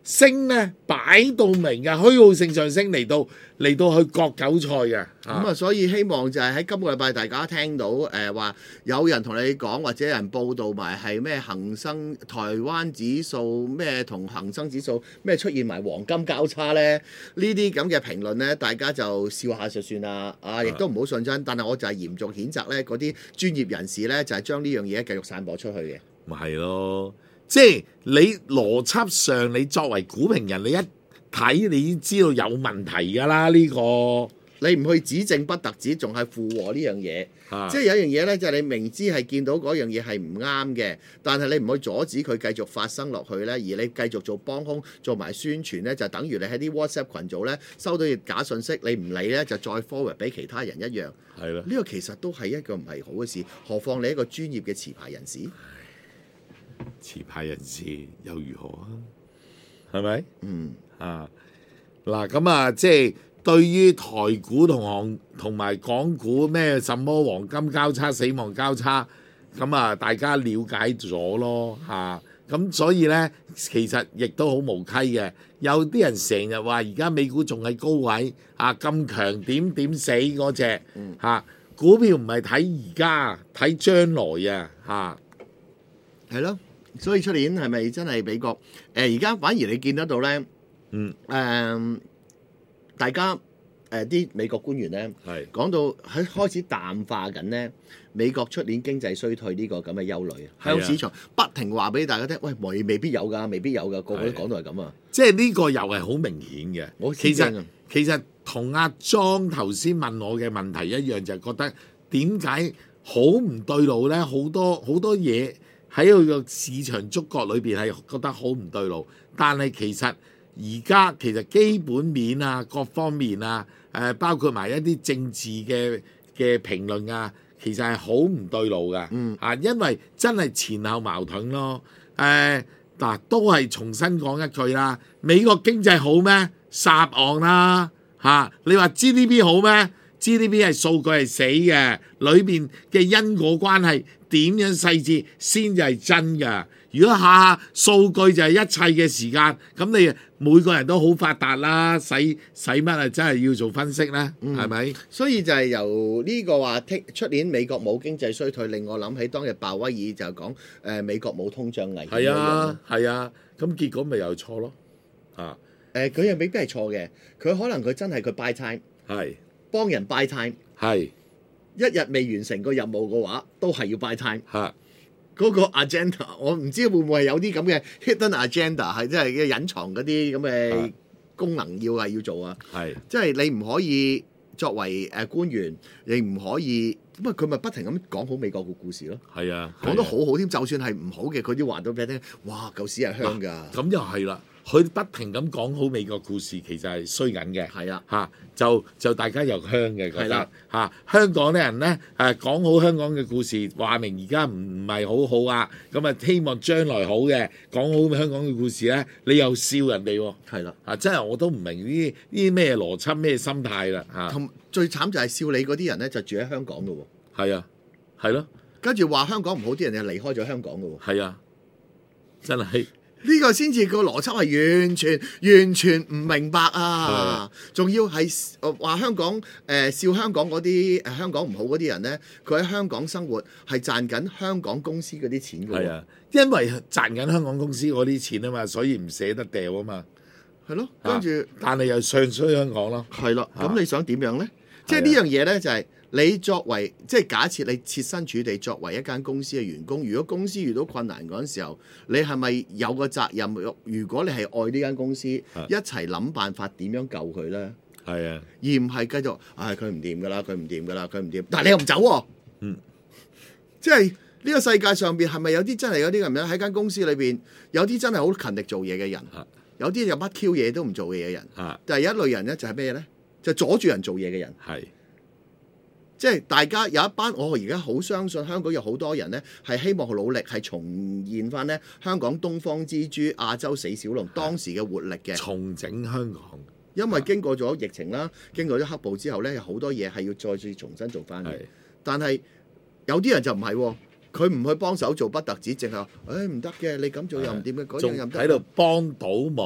升咧擺到明嘅，虛耗性上升嚟到嚟到去割韭菜嘅。 咁啊，所以希望就係喺今個禮拜大家聽到誒話、呃、有人同你講，或者有人報道埋係咩恒生台灣指數咩同恒生指數咩出現埋黃金交叉咧，呢啲咁嘅評論咧，大家就笑下就算啦。啊，亦都唔好信真。但係我就係嚴重譴責咧嗰啲專業人士咧，就係、是、將呢樣嘢繼續散播出去嘅。 咪係咯，即係你邏輯上，你作為股評人，你一睇你已經知道有問題㗎啦。呢、這個你唔去指正不特止，仲係附和呢樣嘢。 啊、 即係有一樣嘢咧，就係、是、你明知係見到嗰樣嘢係唔啱嘅，但係你唔去阻止佢繼續發生落去咧，而你繼續做幫兇，做埋宣傳咧，就等於你喺啲 WhatsApp 群組咧收到假信息，你唔理咧就再 forward 俾其他人一樣。 係啦， 呢個其實都係一個唔係好嘅事，何況你一個專業嘅持牌人士。 持牌人士又如何啊？係咪？ 嗯啊嗱，咁啊，即係對於台股同行同埋港股咩什麼黃金交叉、死亡交叉，咁啊，大家了解咗咯嚇。咁、啊、所以咧，其實亦都好無稽嘅。有啲人成日話而家美股仲係高位啊，咁強點點死嗰隻嚇。股票唔係睇而家，睇將來啊嚇。 係咯，所以出年係咪真係美國？誒而家反而你見得到咧， 嗯誒、呃、大家誒啲、呃、美國官員咧， 係講到喺開始淡化緊咧美國出年經濟衰退呢個咁嘅憂慮，向市場不停話俾大家聽，喂，未未必有㗎，未必有㗎，個個都講到係咁啊！ 即係呢個又係好明顯嘅。 我其實其實同阿莊頭先問我嘅問題一樣，就係、是、覺得點解好唔對路咧？好多好多嘢。喺佢個市場觸覺裏邊係覺得好唔對路，但係其實而家其實基本面啊、各方面啊、誒、呃、包括埋一啲政治嘅嘅評論啊，其實係好唔對路㗎。嗯啊，因為真係前後矛盾咯。誒、呃、嗱，都係重新講一句啦，美國經濟好咩？撒昂啦嚇！你話 G D P 好咩？G D P 係數據係死嘅，裏邊嘅因果關係點樣細節先至係真㗎。如果下下數據就係一切嘅時間，咁你每個人都好發達啦，使使乜啊？真係要做分析咧，係咪、嗯？ 所以就係由呢個話聽出年美國冇經濟衰退，令我諗起當日鮑威爾就講誒、呃、美國冇通脹危險。 係啊，係啊，咁結果咪又錯咯。啊， 誒佢又未必係錯嘅，佢可能佢真係佢 buy time， 係幫人 buy time， 係一日未完成個任務嘅話，都係要 buy time。 嚇。 嗰個 agenda，我唔知會唔會係有啲咁嘅 hidden agenda，係即係嘅隱藏嗰啲咁嘅功能要係要做啊。係，即係你唔可以作為誒官員，你唔可以咁啊，佢咪不停咁講好美國個故事咯。係啊，講得好好添，就算係唔好嘅，佢都話到俾你聽。哇，舊屎係香㗎。咁又係啦。佢不停咁講好美國故事，其實係衰緊嘅。係啊，嚇就就大家又香嘅覺得嚇、啊、香港啲人咧誒講好香港嘅故事，話明而家唔唔係好好啊，咁啊希望將來好嘅講好香港嘅故事咧，你又笑人哋喎。係啦，啊真係我都唔明呢啲呢啲咩邏輯咩心態啦嚇。同最慘就係笑你嗰啲人咧，就住喺香港嘅喎。 係啊，係咯， 跟住話香港唔好啲人就離開咗香港嘅喎。 係啊，真係。 呢個先至個邏輯係完全完全唔明白啊！仲要係話香港誒、呃、笑香港嗰啲誒香港唔好嗰啲人咧，佢喺香港生活係賺緊香港公司嗰啲錢㗎喎。係啊， 因為賺緊香港公司嗰啲錢啊嘛，所以唔捨得掉啊嘛。 係咯，跟住、啊、 但係又唱衰香港咯。 係咯，咁你想點樣咧？即係呢樣嘢咧，就係、是。你作為即係假設你設身處地作為一間公司嘅員工，如果公司遇到困難嗰陣時候，你係咪有個責任？如果你係愛呢間公司，一齊諗辦法點樣救佢咧？係啊，而唔係繼續，唉佢唔掂㗎啦，佢唔掂㗎啦，佢唔掂。但係你又唔走喎、啊，嗯，即係呢個世界上邊係咪有啲真係有啲咁樣喺間公司裏邊有啲真係好勤力做嘢嘅人，有啲有乜 Q 嘢都唔做嘢嘅人，但係有一類人咧就係咩咧？就阻住人做嘢嘅人，係。即係大家有一班，我而家好相信香港有好多人呢，係希望努力係重現翻呢香港東方之珠、亞洲四小龍當時嘅活力嘅，重整香港。因為經過咗疫情啦，經過咗黑暴之後呢，有好多嘢係要再次重新做翻嘅。但係有啲人就唔係喎，佢唔去幫手做不特止，淨係話誒唔得嘅，你咁做又唔掂嘅，嗰樣又唔得。喺度幫倒忙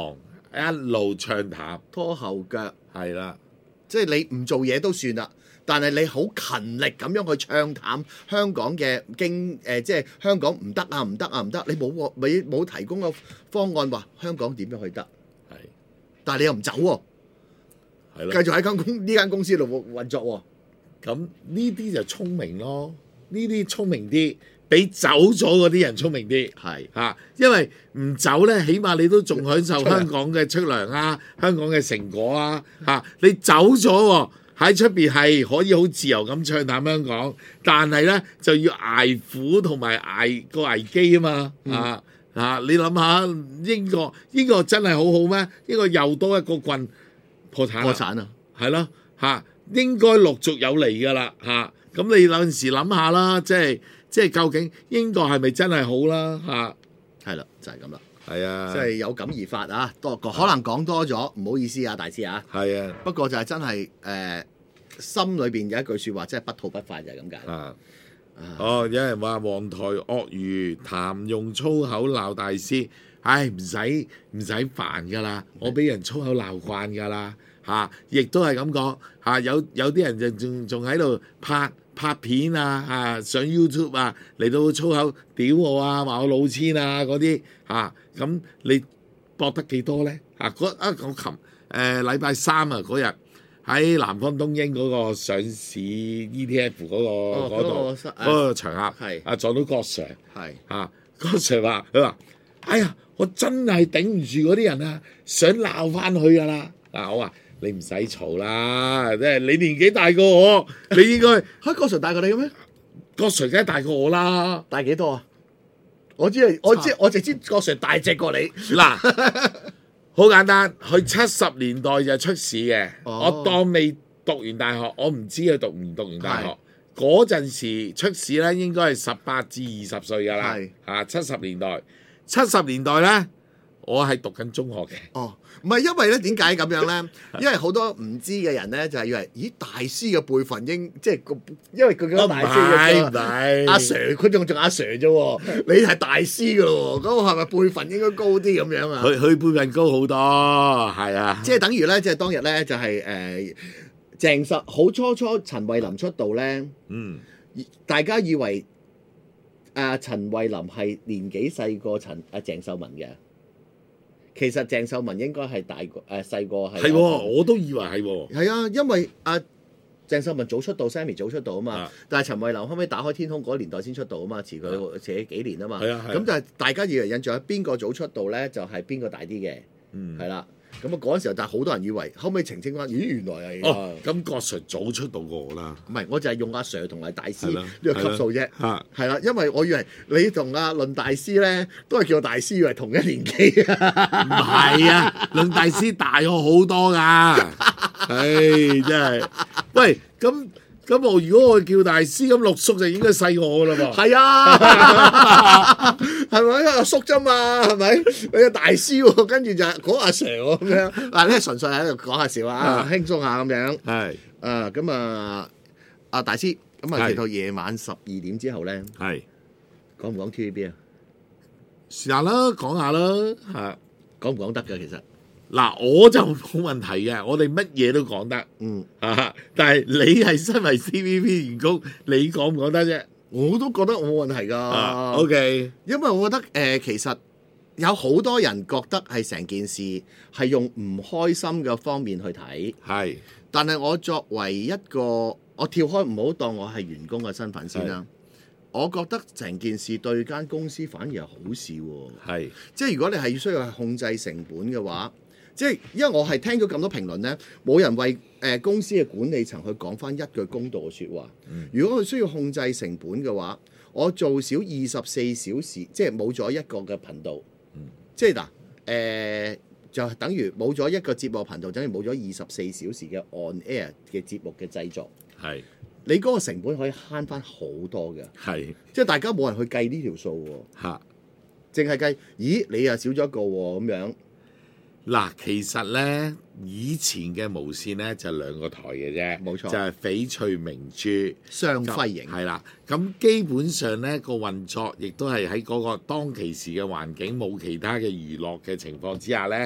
一路唱淡， 拖後腳， 係啦， 即係你唔做嘢都算啦。但係你好勤力咁樣去唱淡香港嘅經誒、呃，即係香港唔得啊，唔得啊，唔得！你冇喎，你冇提供個方案話香港點樣去得？ 係， 但係你又唔走喎、 係咯， 繼續喺間公呢間公司度運作喎。 咁呢啲就聰明咯，呢啲聰明啲，比走咗嗰啲人聰明啲。 係嚇、啊，因為唔走咧，起碼你都仲享受香港嘅出糧啊，香港嘅成果啊。嚇、啊，你走咗喎，喺出邊係可以好自由咁唱淡香港，但係咧就要捱苦同埋捱個危機啊嘛。啊啊，你諗下英國，英國真係好好咩？英國又多一個棍破產， 破產啊， 係咯嚇，應該陸續有嚟㗎啦嚇。咁、啊、你有陣時諗下啦，即係即係究竟英國係咪真係好啦嚇？ 係啦，就係咁啦。 係啊， 即係有感而發啊，多可能講多咗，唔好意思啊，大師啊。 係啊， 不過就係真係誒、呃，心裏邊有一句説話，即係不吐不快就係咁解。 啊，哦，有人話黃台鱷魚談用粗口鬧大師，唉，唔使唔使煩噶啦，我俾人粗口鬧慣噶啦嚇，亦都係咁講嚇，有有啲人就仲仲喺度拍拍片啊啊，上 YouTube 啊嚟到粗口屌我啊，話我老千啊嗰啲嚇，咁、啊、你博得幾多咧嚇？嗰啊我琴誒禮拜三啊嗰日。喺南方東英嗰個上市 E T F 嗰、嗰個嗰度嗰個場合，係啊撞到郭 Sir， 係啊郭 Sir 話佢話：哎呀，我真係頂唔住嗰啲人啊，想鬧翻佢㗎啦！啊，我話你唔使嘈啦，即係你年紀大過我，你應該嚇郭 Sir 大過你嘅咩？ 郭 Sir 梗係大過我啦， 大幾多啊？我知係我知我直知郭 Sir 大隻過你嗱。好簡單，佢七十年代就出事嘅。 哦、 我當未讀完大學，我唔知佢讀唔讀完大學。嗰陣時出事咧，應該係十八至二十歲㗎啦。嚇，七十年代，七十年代咧，我係讀緊中學嘅。 哦，唔係因為咧，點解咁樣咧？因為好多唔知嘅人咧，就係、是、以為，咦，大師嘅輩份應即係個，因為佢叫大師嘅阿 Sir，佢仲仲阿 Sir 啫喎，你係大師㗎咯喎，咁我係咪輩份應該高啲咁樣啊？ 佢佢輩份高好多，係啊， 即係等於咧，即係當日咧，就係、是、誒、呃、鄭秀好初初陳慧琳出道咧， 嗯， 大家以為阿、呃、陳慧琳係年紀細過陳阿鄭秀文嘅。其實鄭秀文應該係大個誒細個係， 係喎，我都以為係喎。 係啊，因為阿、啊、鄭秀文早出道 ，Sammy 早出道啊嘛。 啊但係陳慧琳後尾打開天空嗰年代先出道啊嘛，遲佢遲幾年啊嘛。 係啊係啊。 咁就係大家以為印象邊個早出道咧，就係邊個大啲嘅。 嗯， 係啦。咁啊嗰陣時候，但係好多人以為，後尾澄清翻，咦原來係哦，咁郭 Sir 早出道過我啦。 唔係，我就係用阿 Sir 同埋大師呢個個級數啫。 嚇， 係啦，因為我以為你同阿論大師咧，都係叫大師，以為同一年紀啊。 唔係啊，論大師大我好多㗎。唉，真係。喂，咁。咁我如果我叫大師，咁六叔就應該細過我啦噃。 係啊，係咪阿叔啫嘛？係咪？你個大師喎，跟住就講阿 Sir 喎咁樣。嗱，呢純粹喺度講下笑啊，輕鬆下咁樣。係。啊，咁啊，阿大師，咁啊，直到夜晚十二點之後咧，係講唔講 T V B 啊？ 試下啦，講下啦，係講唔講得㗎？其實。 嗱，我就冇問題嘅，我哋乜嘢都講得， 嗯啊，但係你係身為 T V B 員工，你講唔講得啫？ 我都覺得我冇問題㗎。 啊、O、okay. K， 因為我覺得誒、呃，其實有好多人覺得係成件事係用唔開心嘅方面去睇，係。但係我作為一個，我跳開唔好當我係員工嘅身份先啦。我覺得成件事對間公司反而係好事喎。係，即係如果你係需要去控制成本嘅話。即係，因為我係聽咗咁多評論咧，冇人為誒、呃、公司嘅管理層去講翻一句公道嘅説話。嗯、如果佢需要控制成本嘅話，我做少二十四小時，即係冇咗一個嘅頻道。嗯、即係嗱誒，就等於冇咗一個節目頻道，等於冇咗二十四小時嘅 on air 嘅節目嘅製作。係，你嗰個成本可以慳翻好多嘅。係，即係大家冇人去計呢條數喎。嚇，淨係計，咦？你又少咗一個喎咁樣。 嗱，其實咧，以前嘅無線咧就兩個台嘅啫，冇錯，就係翡翠明珠雙輝型，係啦。咁基本上咧個運作亦都係喺嗰個當其時嘅環境冇其他嘅娛樂嘅情況之下咧，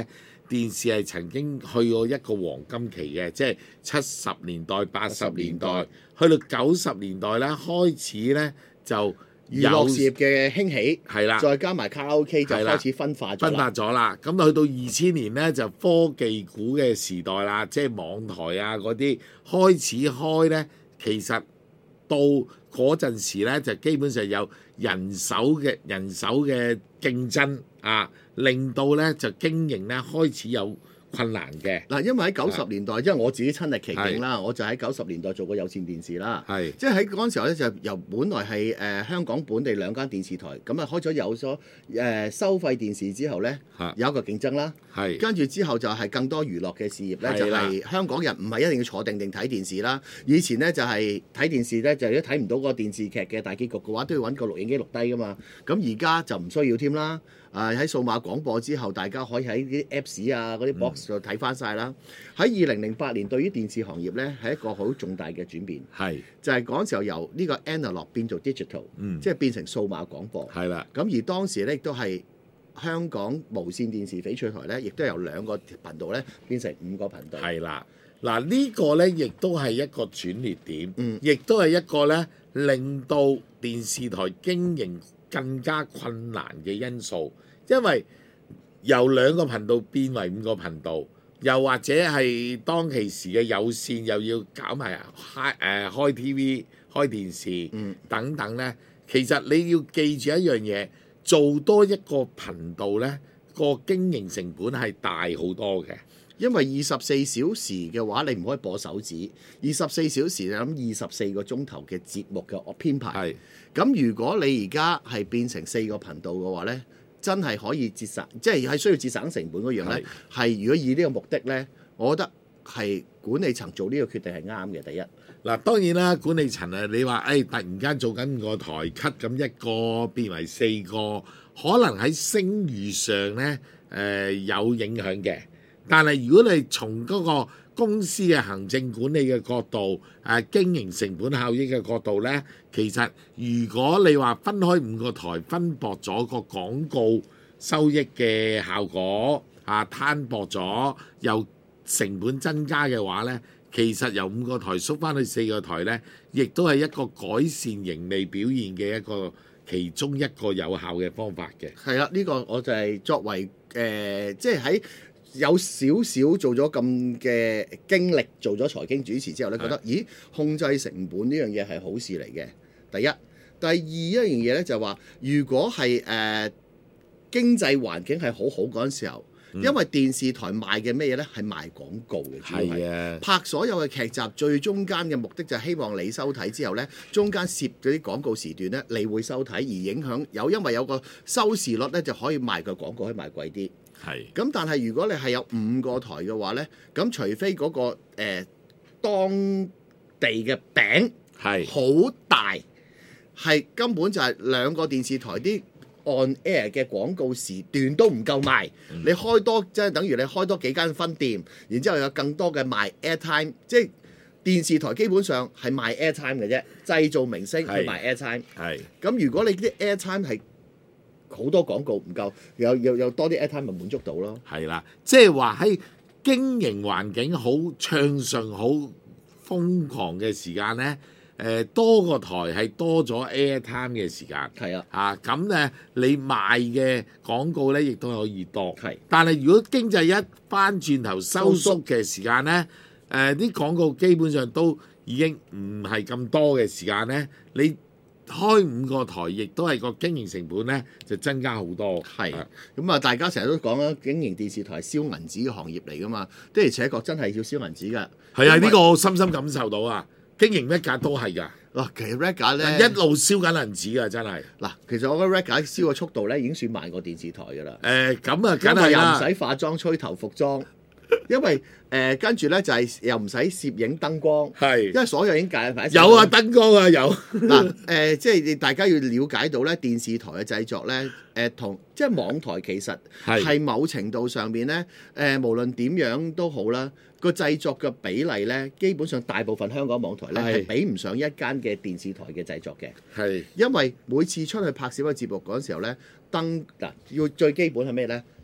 電視係曾經去過一個黃金期嘅，即係七十年代、八十年代，去到九十年代咧開始咧就娛樂事業嘅興起， 係啦， 再加埋卡拉 OK 就開始分化咗分化咗啦。咁去到二千年咧就科技股嘅時代啦，即係網台啊嗰啲開始開咧，其實到嗰陣時咧就基本上有人手嘅人手嘅競爭啊，令到咧就經營咧開始有困難嘅。 嗱，因為喺九十年代，因為我自己親歷其境啦，我就喺九十年代做過有線電視啦。 係， 即係喺嗰陣時候咧，就由本來係誒、呃、香港本地兩間電視台，咁啊開咗有咗誒、呃、收費電視之後咧，有一個競爭啦。 係， 跟住之後就係更多娛樂嘅事業咧，就係係香港人唔係一定要坐定定睇電視啦。以前咧就係睇電視咧，就如果睇唔到個電視劇嘅大結局嘅話，都要揾個錄影機錄低噶嘛。咁而家就唔需要添啦。誒喺數碼廣播之後，大家可以喺啲 Apps 啊、嗰啲 box 度睇翻晒啦。喺二零零八年，對於電視行業咧係一個好重大嘅轉變， 係就係嗰陣時候由呢個 analog 變做 digital， 嗯， 即係變成數碼廣播。 係啦， 咁而當時咧亦都係香港無線電視翡翠台咧，亦都由兩個頻道咧變成五個頻道。 係啦，嗱呢個咧亦都係一個轉捩點， 嗯， 亦都係一個咧令到電視台經營更加困難嘅因素，因為由兩個頻道變為五個頻道，又或者係當其時嘅有線又要搞埋開誒開 T V、開電視、 嗯、 等等咧，其實你要記住一樣嘢，做多一個頻道咧，個經營成本係大好多嘅。 因為二十四小時嘅話，你唔可以播手指。二十四小時你諗二十四個鐘頭嘅節目嘅編排。係。咁如果你而家係變成四個頻道嘅話咧，真係可以節省，即係係需要節省成本嗰樣咧。係。如果以呢個目的咧，我覺得係管理層做呢個決定係啱嘅。第一， 嗱當然啦，管理層啊，你話誒、哎、突然間做緊個台 cut 咁一個變為四個，可能喺聲譽上咧誒、呃、有影響嘅。但係如果你從嗰個公司嘅行政管理嘅角度，誒、啊、經營成本效益嘅角度咧，其實如果你話分開五個台，分薄咗個廣告收益嘅效果，啊攤薄咗又成本增加嘅話咧，其實由五個台縮翻去四個台咧，亦都係一個改善盈利表現嘅一個其中一個有效嘅方法嘅。 係啦，呢、這個我就係作為誒、呃，即係喺有少少做咗咁嘅經歷，做咗財經主持之後咧，覺得咦控制成本呢樣嘢係好事嚟嘅。第一，第二一樣嘢咧就係話，如果係誒、呃、經濟環境係好好嗰陣時候。因為電視台賣嘅咩嘢呢？係賣廣告嘅，主要係啊， 拍所有嘅劇集，最中間嘅目的就係希望你收睇之後呢，中間攝嗰啲廣告時段呢，你會收睇，而影響有因為有個收視率呢，就可以賣個廣告可以賣貴啲。 係。 咁但係如果你係有五個台嘅話呢，咁除非嗰、嗰個誒、呃、當地嘅餅係好大，係根本就係兩個電視台啲on air 嘅廣告時段都唔夠賣，嗯、你開多即係等於你開多幾間分店，然之後有更多嘅賣 airtime，即係電視台基本上係賣 airtime 嘅啫，製造明星去賣 airtime。係。咁如果你啲 airtime 係好多廣告唔夠，有有有多啲 airtime 咪滿足到咯。係啦，即係話喺經營環境好暢順、好瘋狂嘅時間咧。誒多個台係多咗 airtime 嘅時間， 係啊， 嚇咁咧你賣嘅廣告咧亦都可以多， 係。但係如果經濟一翻轉頭收縮嘅時間咧，誒啲廣告基本上都已經唔係咁多嘅時間咧，你開五個台亦都係個經營成本咧就增加好多。 係，咁啊大家成日都講啦，經營電視台燒銀紙嘅行業嚟噶嘛，的而且確真係要燒銀紙㗎。 係啊，呢個我深深感受到啊。經營 Rega 都係㗎， 嗱，其實 Rega 咧一路燒緊銀紙㗎，真係。嗱， 其實我覺得 Rega 燒嘅速度咧已經算慢過電視台㗎啦。 誒，咁啊，梗係啦， 又唔使化妝、吹頭、服裝，因為誒跟住咧就係又唔使攝影燈光，係，因為所有已經介埋。 有啊，燈光啊有。 嗱誒，即係大家要了解到咧，電視台嘅製作咧，誒同即係網台其實係某程度上邊咧，誒無論點樣都好啦。個製作嘅比例咧，基本上大部分香港網台咧係比唔上一間嘅電視台嘅製作嘅。係，因為每次出去拍攝嘅節目嗰陣時候咧，燈嗱要最基本係咩咧？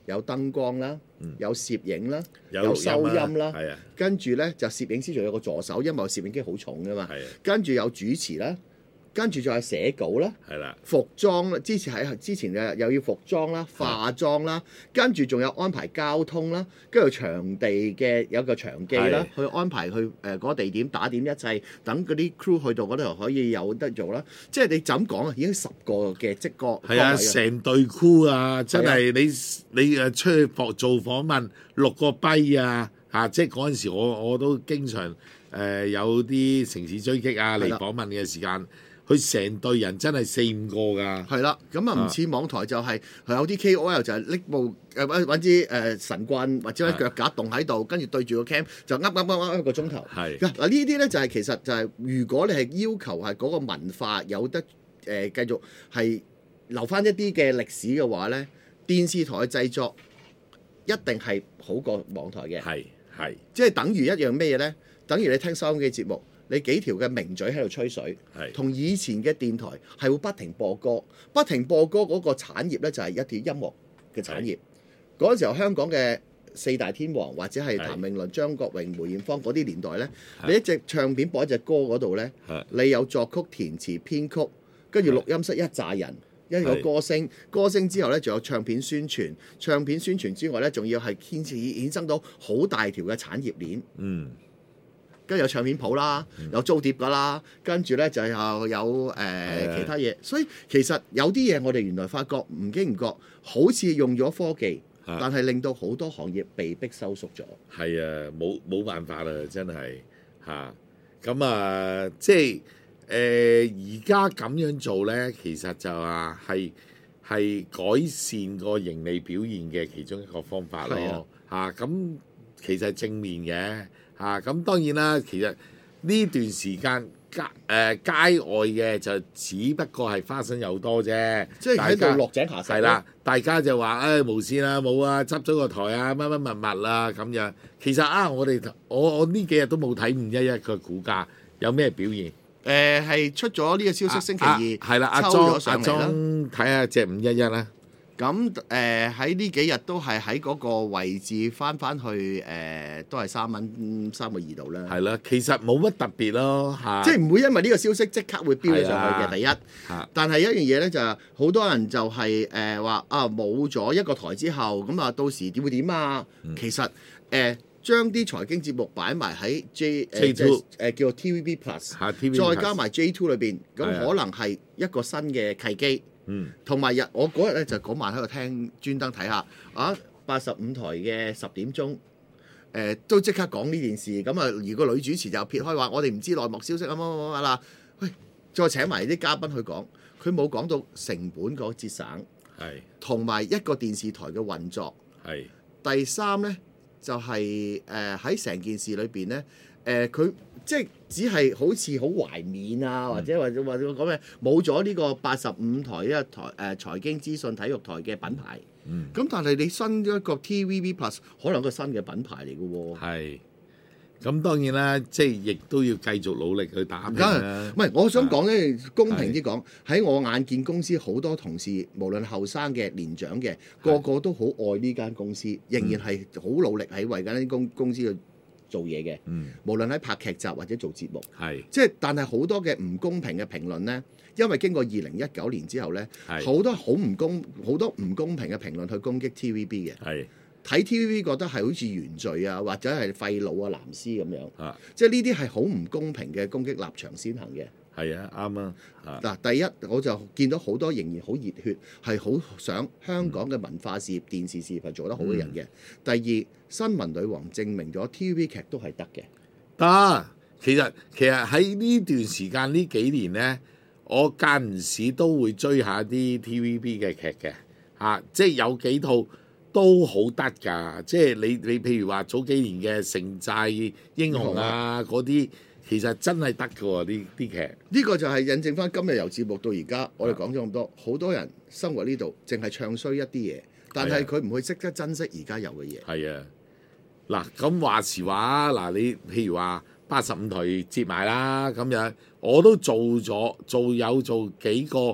有燈光啦，有攝影啦， 有有收音啦， 係啊， 跟住咧就攝影師仲有個助手，因為攝影機好重噶嘛係啊， 跟住有主持啦，跟住仲有寫稿啦。 係啦， 服裝啦，之前喺之前嘅又要服裝啦、化妝啦，跟住仲有安排交通啦，跟住場地嘅有個場記啦，去安排去誒嗰個地點打點一切，等嗰啲 crew 去到嗰度可以有得做啦。即係你就咁講啊，已經十個嘅職個係啊，成隊 crew 啊，真係你你誒出去訪做訪問六個跛啊嚇，即係嗰陣時我我都經常誒、呃、有啲城市追擊啊嚟訪問嘅時間。佢成隊人真係四五個㗎， 係啦，咁啊唔似網台就係、係、有啲 K O L 就係拎部誒揾揾支誒神棍或者揾腳架棟喺度，跟住對住個 cam 就噏噏噏噏一個鐘頭。 係嗱呢啲咧就係、係、其實就係、係、如果你係要求係嗰個文化有得誒、呃、繼續係留翻一啲嘅歷史嘅話咧，電視台嘅製作一定係好過網台嘅。 係係， 即係等於一樣咩嘢咧？等於你聽收音機節目。你幾條嘅名嘴喺度吹水，同以前嘅電台係會不停播歌，不停播歌嗰個產業咧就係一條音樂嘅產業。嗰陣時候香港嘅四大天王或者係譚詠麟、張國榮、梅艷芳嗰啲年代咧，你一隻唱片播一隻歌嗰度咧，你有作曲、填詞、編曲，跟住錄音室一紮人，一個歌星，歌星之後咧仲有唱片宣傳，唱片宣傳之外咧仲要係牽涉衍生到好大條嘅產業鏈。 嗯。 跟住有唱片鋪啦，有租碟噶啦，跟住咧就係有有誒、呃、其他嘢，所以其實有啲嘢我哋原來發覺唔經唔覺，好似用咗科技，但係令到好多行業被逼收縮咗。 係啊，冇冇辦法啦，真係嚇。咁啊，即係誒而家咁樣做咧，其實就話係係改善個盈利表現嘅其中一個方法咯。嚇咁、啊、其實係正面嘅。啊，咁當然啦，其實呢段時間街誒、呃、街外嘅就只不過係花生又多啫， 即係喺度落井下石。 係啦，大家就話誒、哎、無線啦，冇啊，執咗個台啊，乜乜物物啦咁樣。其實啊，我哋我我呢幾日都冇睇五一一嘅股價有咩表現。 誒係、呃、出咗呢個消息，星期二係啦、啊，阿莊阿莊睇下隻五一一啦。 咁誒喺呢幾日都係喺嗰個位置翻翻去誒、呃，都係三蚊三個二度啦。 係啦，其實冇乜特別咯嚇， 即係唔會因為呢個消息即刻會飆咗上去嘅。第一，但係一樣嘢咧就係、是、好多人就係誒話啊冇咗一個台之後，咁啊到時點會點啊？嗯、其實誒、呃、將啲財經節目擺埋喺 J 誒即係誒叫做 T V B Plus， 再加埋 J Two 裏邊，咁可能係一個新嘅契機。嗯，同埋日我嗰日咧就嗰晚喺度聽，專登睇下啊八十五台嘅十點鐘，誒、呃、都即刻講呢件事，咁啊而個女主持就撇開話，我哋唔知內幕消息啊乜乜乜乜啦，喂，再請埋啲嘉賓去講，佢冇講到成本個節省，係同埋一個電視台嘅運作，係第三咧就係誒喺成件事裏邊咧。誒佢、呃、即係只係好似好懷緬啊，或者或者或者講咩冇咗呢個八十五台呢個台誒、呃、財經資訊體育台嘅品牌。嗯。咁但係你新一個 T V B Plus 可能個新嘅品牌嚟嘅喎。係。咁當然啦，即係亦都要繼續努力去打拼啦。唔係，我想講咧，公平啲講，喺我眼見公司好多同事，無論後生嘅、年長嘅，個個都好愛呢間公司，仍然係好努力喺為緊呢公公司去做嘢嘅，嗯、無論喺拍劇集或者做節目，係即係，但係好多嘅唔公平嘅評論呢，因為經過二零一九年之後呢，好多好唔公好多唔公平嘅評論去攻擊 T V B 嘅，係睇 T V B 覺得係好似原罪啊，或者係廢老啊、藍絲咁樣，啊、即係呢啲係好唔公平嘅攻擊立場先行嘅。係啊，啱啊！嗱，第一我就見到好多仍然好熱血，係好想香港嘅文化事業、嗯、電視事業係做得好嘅人嘅。嗯、第二，新聞女王證明咗 T V B 劇都係得嘅。得，其實其實喺呢段時間呢幾年呢，我間唔時都會追下啲 T V B 嘅劇嘅，嚇、啊，即係有幾套都好得㗎。即係你你譬如話早幾年嘅《城寨英雄》啊嗰啲。其實真係得嘅喎，呢啲劇。呢個就係印證翻今日由節目到而家，我哋講咗咁多，好多人生活呢度淨係唱衰一啲嘢，但係佢唔會識得珍惜而家有嘅嘢。係啊，嗱咁話時話，嗱你譬如話八十五台接埋啦咁樣，我都做咗做有做幾個誒、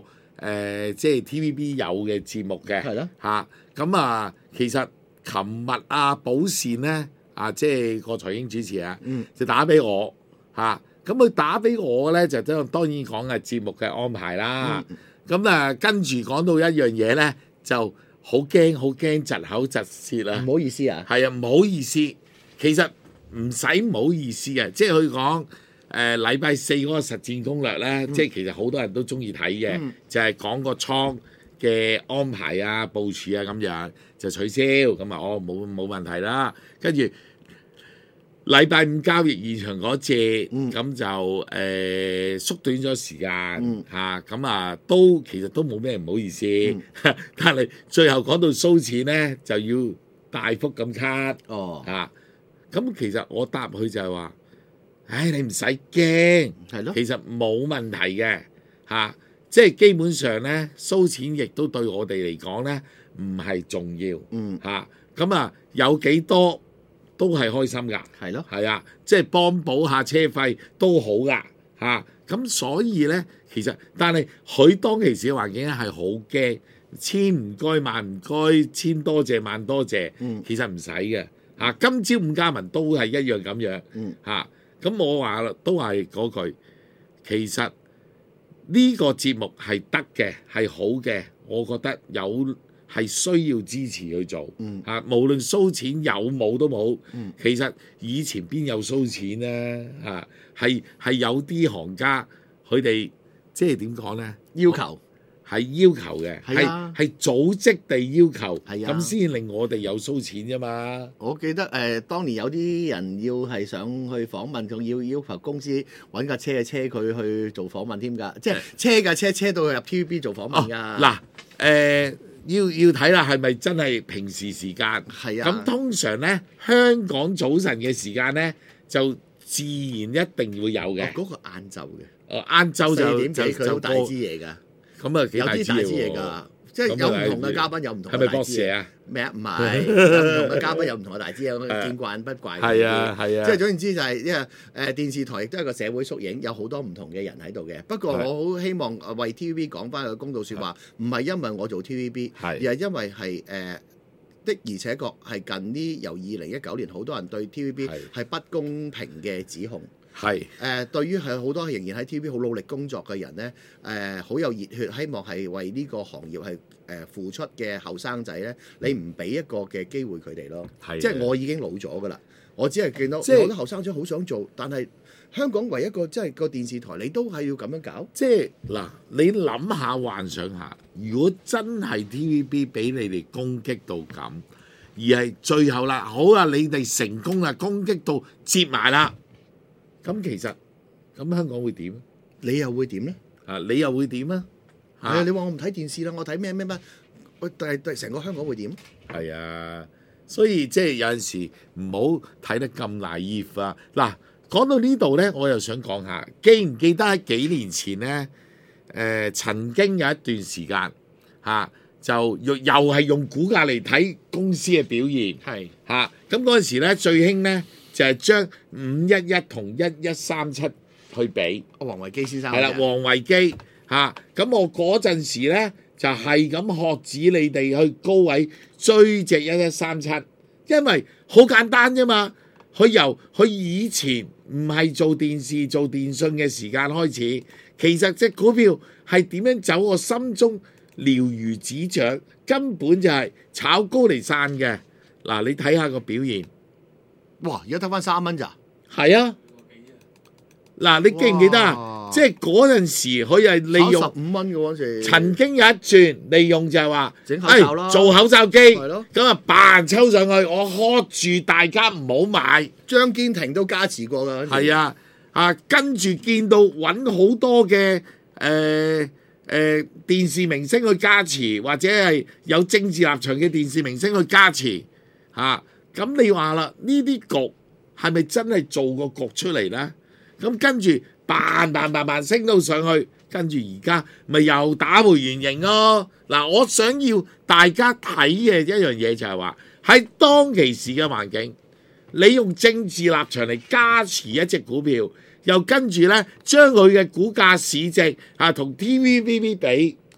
誒即係 T V B 有嘅節目嘅， 係咯嚇咁啊，其實琴日啊寶善咧啊，即係個財經主持啊， 嗯就打俾我嚇，咁佢打俾我咧就當當然講係節目嘅安排啦。 嗯咁啊跟住講到一樣嘢咧，就好驚好驚窒口窒舌啊！ 唔好意思啊， 係啊，唔好意思，其實唔使唔好意思嘅，即係佢講誒禮拜四嗰個實戰攻略咧， 嗯即係其實好多人都中意睇嘅， 嗯就係講個倉嘅安排啊、部署啊咁樣就取消，咁啊哦冇冇問題啦。跟住禮拜五交易現場嗰節，咁、 嗯就誒、呃、縮短咗時間嗯嚇，咁啊都其實都冇咩唔好意思， 嗯但係最後講到收錢咧就要大幅咁 cut 哦， 嚇，咁、其實我答佢就係話，唉你唔使驚， 係咯， 其實冇問題嘅嚇、即係基本上咧收錢亦都對我哋嚟講咧唔係重要嗯， 嚇，咁啊有幾多都係開心㗎。 係咯， 係啊，即係幫補下車費都好噶嚇。咁、所以咧，其實但係佢當其時嘅環境咧係好驚，千唔該萬唔該，千多謝萬多謝。 嗯其實唔使嘅嚇。今朝五家文都係一樣咁樣嗯嚇。咁、我話啦，都係嗰句，其實呢個節目係得嘅，係好嘅，我覺得有。係需要支持去做， 嗯啊，無論收錢有冇都冇， 嗯其實以前邊有收錢咧？啊，係係有啲行家佢哋即係點講咧？ 要求係要求嘅，係係啊係組織地要求， 係啊咁先令我哋有收錢啫嘛。 我記得誒、呃，當年有啲人要係上去訪問，仲要要求公司揾架車嘅車佢去做訪問添㗎，即係車架車車到去入 T V B 做訪問㗎。 哦嗱誒。要要睇啦，係咪真係平時時間？ 係啊咁通常咧，香港早晨嘅時間咧，就自然一定會有嘅。 哦嗰、個晏晝嘅， 哦，晏晝就四點幾佢好大支嘢㗎， 咁啊幾有大支啲大支嘢嘢喎㗎，即係有唔同嘅嘉賓有唔同係咪嘅大支嘢。 博士啊？ 咩啊？唔係，有唔同嘅嘉賓有唔同嘅大支嘢，見慣不怪。 係啊係啊即係總言之就係因為誒電視台亦都係個社會縮影，有好多唔同嘅人喺度嘅。不過我好希望為 T V B 講翻個公道説話，唔係因為我做 T V B， 係而係因為係誒。呃的而且確係近呢由二零一九年好多人對 T V B 係係不公平嘅指控。 係誒、呃、對於係好多仍然喺 T V B 好努力工作嘅人咧，誒、好有熱血，希望係為呢個行業係誒、呃、付出嘅後生仔咧，你唔俾一個嘅機會佢哋咯。 係即係我已經老咗噶啦，我只係見到即係好多後生仔好想做，但係香港唯一一個即係個電視台，你都係要咁樣搞。 即係嗱，你諗下幻想下，如果真係 T V B 俾你哋攻擊到咁，而係最後啦，好啦，你哋成功啦，攻擊到接埋啦，咁其實咁香港會點你又會點咧？ 啊？你又會點啊？ 係啊，你話我唔睇電視啦，我睇咩咩咩，喂，但係但係成個香港會點？ 係啊，所以即係有陣時唔好睇得咁 naive 啊！嗱，講到呢度咧，我又想講下，記唔記得喺幾年前咧？誒、呃，曾經有一段時間嚇、啊，就又又係用股價嚟睇公司嘅表現係嚇。咁嗰陣時咧，最興咧就係、是、將五一一同一一三七去比。 黃維基先生係啦，黃維基嚇，咁、我嗰陣時咧就係咁喝止你哋去高位追隻一一三七，因為好簡單啫嘛。佢由佢以前唔係做電視做電信嘅時間開始，其實隻股票係點樣走，我心中了如指掌，根本就係炒高嚟散嘅。嗱，你睇下個表現， 哇！而家得翻三蚊咋？ 係啊。嗱，你記唔記得啊？ 哇即係嗰陣時，佢係利用十五蚊嘅嗰陣時， 曾經有一轉利用就係話， 整口罩啦哎做口罩機， 係咯咁啊扮抽上去，我呵住大家唔好買， 張堅庭都加持過㗎。 係啊，啊跟住見到揾好多嘅誒誒電視明星去加持，或者係有政治立場嘅電視明星去加持，嚇、咁你話啦，呢啲局係咪真係做個局出嚟咧？咁跟住扮扮扮扮升到上去，跟住而家咪又打回原形咯。嗱，我想要大家睇嘅一樣嘢就係話，喺當其時嘅環境，你用政治立場嚟加持一隻股票，又跟住咧將佢嘅股價市值啊同 T V B B 比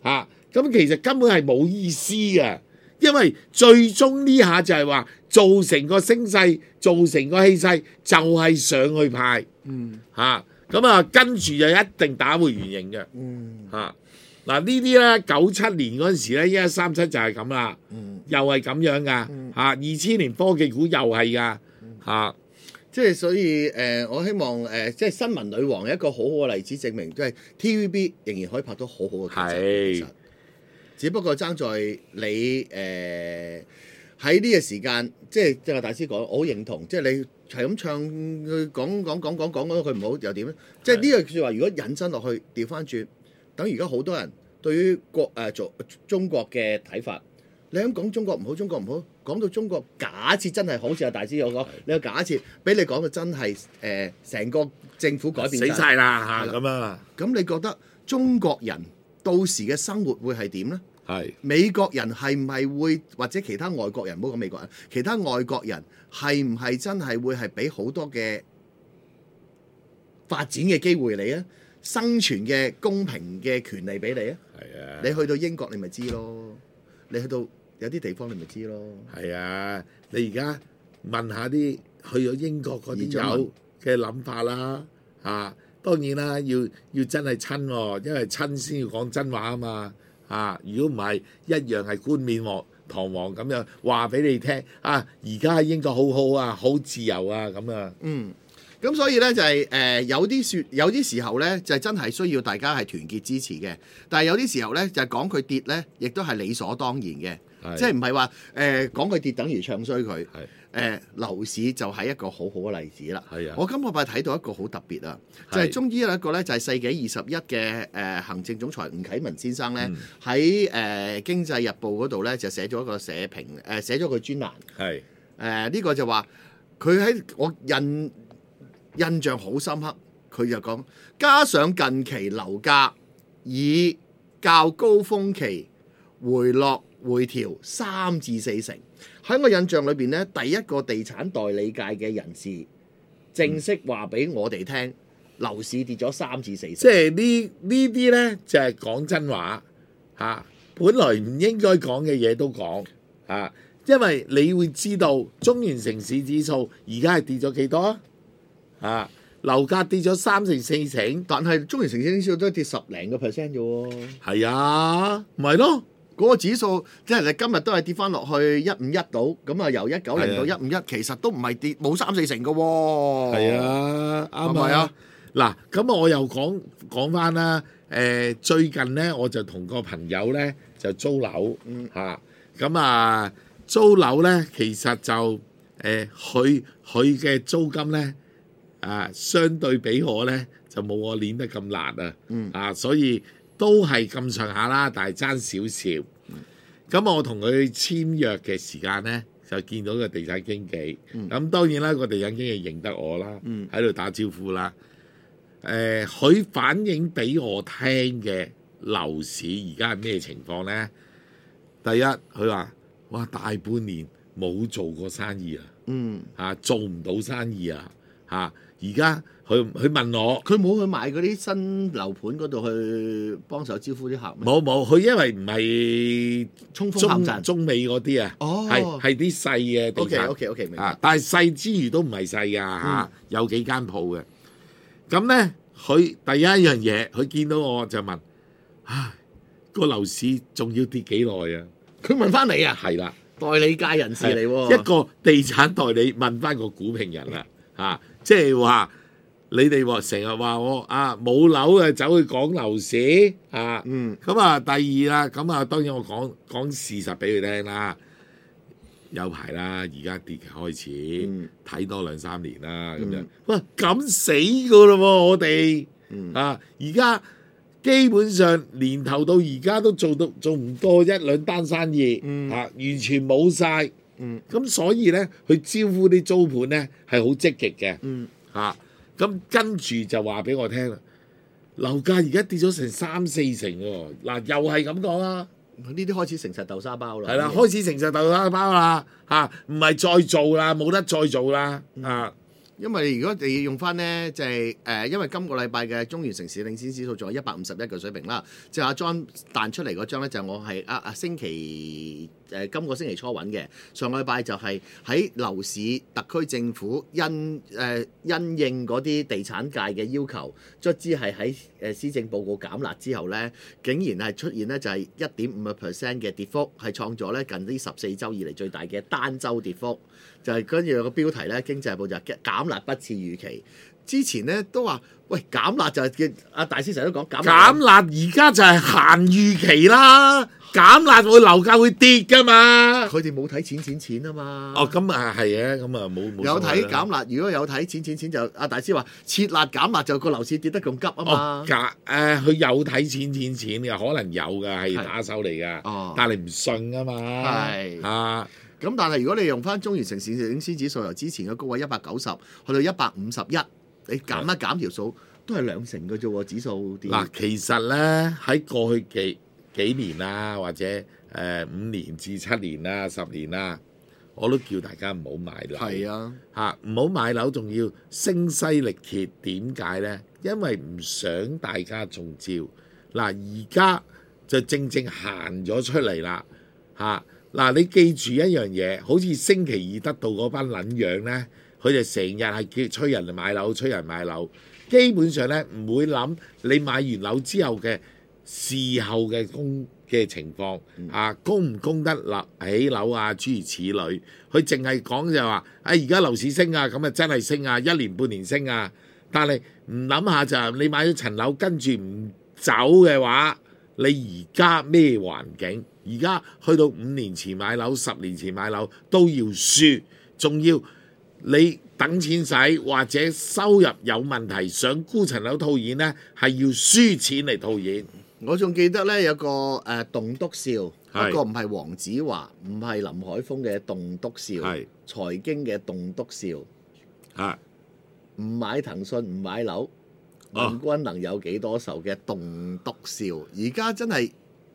啊，咁其實根本係冇意思嘅，因為最終呢下就係話造成個聲勢，造成個氣勢，就係上去派， 嗯嚇咁啊，跟住就一定打回原形嘅， 嗯嚇嗱呢啲咧九七年嗰陣時咧，一一三七就係咁啦， 嗯， 又係咁樣噶嚇，二千年科技股又係噶嚇。 即係所以誒、呃，我希望誒、呃，即係新聞女王一個好好嘅例子，證明即係 T V B 仍然可以拍到好好嘅劇集。 係其實只不過爭在你誒喺呢個時間，即係即係大師講，我好認同，即係你係咁唱佢講講講講講講佢唔好又點咧？即係呢句説話，如果引申落去調翻轉，等而家好多人對於國誒做、呃、中國嘅睇法。你咁講中國唔好，中國唔好，講到中國假設真係好似阿大師有講，你個假設俾你講到真係誒成個政府改變死晒啦嚇咁啊！ 咁你覺得中國人到時嘅生活會係點呢？ 係美國人係唔係會或者其他外國人，唔好講美國人，其他外國人係唔係真係會係俾好多嘅發展嘅機會你啊？生存嘅公平嘅權利俾你啊？ 係啊！ 你去到英國你咪知咯，你去到有啲地方你咪知咯。 係啊！你而家問下啲去咗英國嗰啲友嘅諗法啦嚇、啊，當然啦，要要真係親喎，因為親先要講真話啊嘛嚇。如果唔係，一樣係冠冕堂皇咁樣話俾你聽啊！而家喺英國好好啊，好自由啊咁啊。 嗯。咁所以咧就係、是、誒、呃、有啲説有啲時候咧就係、真係需要大家係團結支持嘅，但係有啲時候咧就係、講佢跌咧，亦都係理所當然嘅，即係唔係話誒講佢跌等於唱衰佢。誒、呃、樓市就係一個好好嘅例子啦。 係啊， 我今個禮拜睇到一個好特別啊，就係、是、終於有一個咧就係世紀二十一嘅誒行政總裁吳啟文先生咧喺誒經濟日報嗰度咧就寫咗一個社評，誒、呃、寫咗個專欄。係誒呢個就話佢喺我印。印象好深刻，佢就講，加上近期樓價以較高峰期回落回調三至四成，喺我印象裏邊咧，第一個地產代理界嘅人士正式話俾我哋聽，樓市跌咗三至四成。 即係呢呢啲咧就係、是、講真話嚇、啊，本來唔應該講嘅嘢都講嚇、啊，因為你會知道中原城市指數而家係跌咗幾多啊？啊！樓價跌咗三成四成， 但係中原城市指數都跌十零個 percent 啫喎。 係啊，唔係咯？ 嗰個指數即係你今日都係跌翻落去一五一度，咁啊由一九零到一五一，其實都唔係跌冇三四成嘅喎。 係啊，啱係咪啊？ 嗱，咁我又講講翻啦。誒、呃，最近咧我就同個朋友咧就租樓嚇，咁、嗯、啊租樓咧其實就誒佢佢嘅租金咧。啊，相對比我咧就冇我攣得咁辣啊！嗯、啊，所以都係咁上下啦，但係爭少少。咁、嗯、我同佢簽約嘅時間咧，就見到個地產經紀。咁、嗯、當然啦，個地產經紀認得我啦，喺度、嗯、打招呼啦。誒、呃，佢反映俾我聽嘅樓市而家係咩情況咧？第一，佢話：哇，大半年冇做過生意啊！嗯，啊，做唔到生意啊！嚇！而家佢佢問我， 佢冇去買嗰啲新樓盤嗰度去幫手招呼啲客咩？ 冇冇，佢因為唔係衝鋒陷陣中美嗰啲啊，係係啲細嘅地產。 OK OK OK 明白。 啊，但係細之餘都唔係細㗎嚇，有幾間鋪嘅。咁咧，佢第一樣嘢，佢見到我就問：唉，個樓市仲要跌幾耐啊？ 佢問翻你啊？ 係啦， 代理界人士嚟喎， 一個地產代理問翻個股評人啦。啊，即係話你哋成日話我啊冇樓啊，走去講樓市啊，嗯，咁啊第二啦，咁啊當然我講講事實俾佢聽啦，有排啦，而家跌開始，睇、嗯、多兩三年啦，咁樣，嗯、哇，咁死噶咯喎，我哋，嗯、啊，而家基本上年頭到而家都做到做唔多一兩單生意，嗯、啊，完全冇晒。嗯，咁所以咧，佢招呼啲租盤咧係好積極嘅，嗯，嚇，咁跟住就話俾我聽啦，樓價而家跌咗成三四成喎，嗱又係咁講啦， 呢啲開始誠實豆沙包啦， 係啦，開始誠實豆沙包啦，嚇，唔係再做啦，冇得再做啦，啊， 因為如果你用翻呢，就係、是、誒、呃，因為今個禮拜嘅中原城市領先指數仲有一百五十一嘅水平啦。即係阿 John 彈出嚟嗰張咧，就係我係啊啊星期誒、呃、今個星期初揾嘅。上個禮拜就係喺樓市特區政府因誒、呃、因應嗰啲地產界嘅要求，卒之係喺誒施政報告減辣之後咧，竟然係出現咧就係一點五個 percent 嘅跌幅，係創咗咧近呢十四週以嚟最大嘅單週跌幅。就係跟住有個標題咧，經濟日報就係減辣不似預期。之前咧都話，喂減辣就係叫阿大師成日都講減辣。 減辣而家就係限預期啦，減辣會樓價會跌㗎嘛。 佢哋冇睇錢錢錢啊嘛。 哦，咁啊係嘅，咁啊冇冇。 有睇減辣，如果有睇錢錢錢就阿大師話撤辣減辣就個樓市跌得咁急啊嘛。 哦，假誒佢有睇錢錢錢嘅，可能有㗎，係打手嚟㗎。 哦， 但係你唔信啊嘛。 係啊。 咁但係如果你用翻中原城市領先指數由之前嘅高位一百九十去到一百五十一，你減一減條數都係兩成嘅啫喎，指數跌。 嗱，其實咧喺過去幾幾年啊，或者誒、呃、五年至七年啦、十年啦，我都叫大家唔好買樓。 係啊， 嚇唔好買樓，仲要聲嘶力竭。點解咧？因為唔想大家中招。嗱，而家就正正行咗出嚟啦，嚇。嗱，你記住一樣嘢，好似星期二得到嗰班撚樣呢，佢哋成日係叫催人買樓，催人買樓，基本上呢，唔會諗你買完樓之後嘅事後嘅供嘅情況啊，供唔供得落起樓啊，諸如此類。佢淨係講就話，啊而家樓市升啊，咁啊真係升啊，一年半年升啊，但係唔諗下就係你買咗層樓跟住唔走嘅話，你而家咩環境？而家去到五年前買樓、十年前買樓都要輸，仲要你等錢使或者收入有問題，想沽層樓套現呢，係要輸錢嚟套現。 我仲記得呢，有個誒、呃、棟篤笑， 係不過唔係黃子華，唔係林海峰嘅棟篤笑， 係財經嘅棟篤笑。 嚇唔買騰訊唔買樓，問君能有幾多愁嘅棟篤笑。而家真係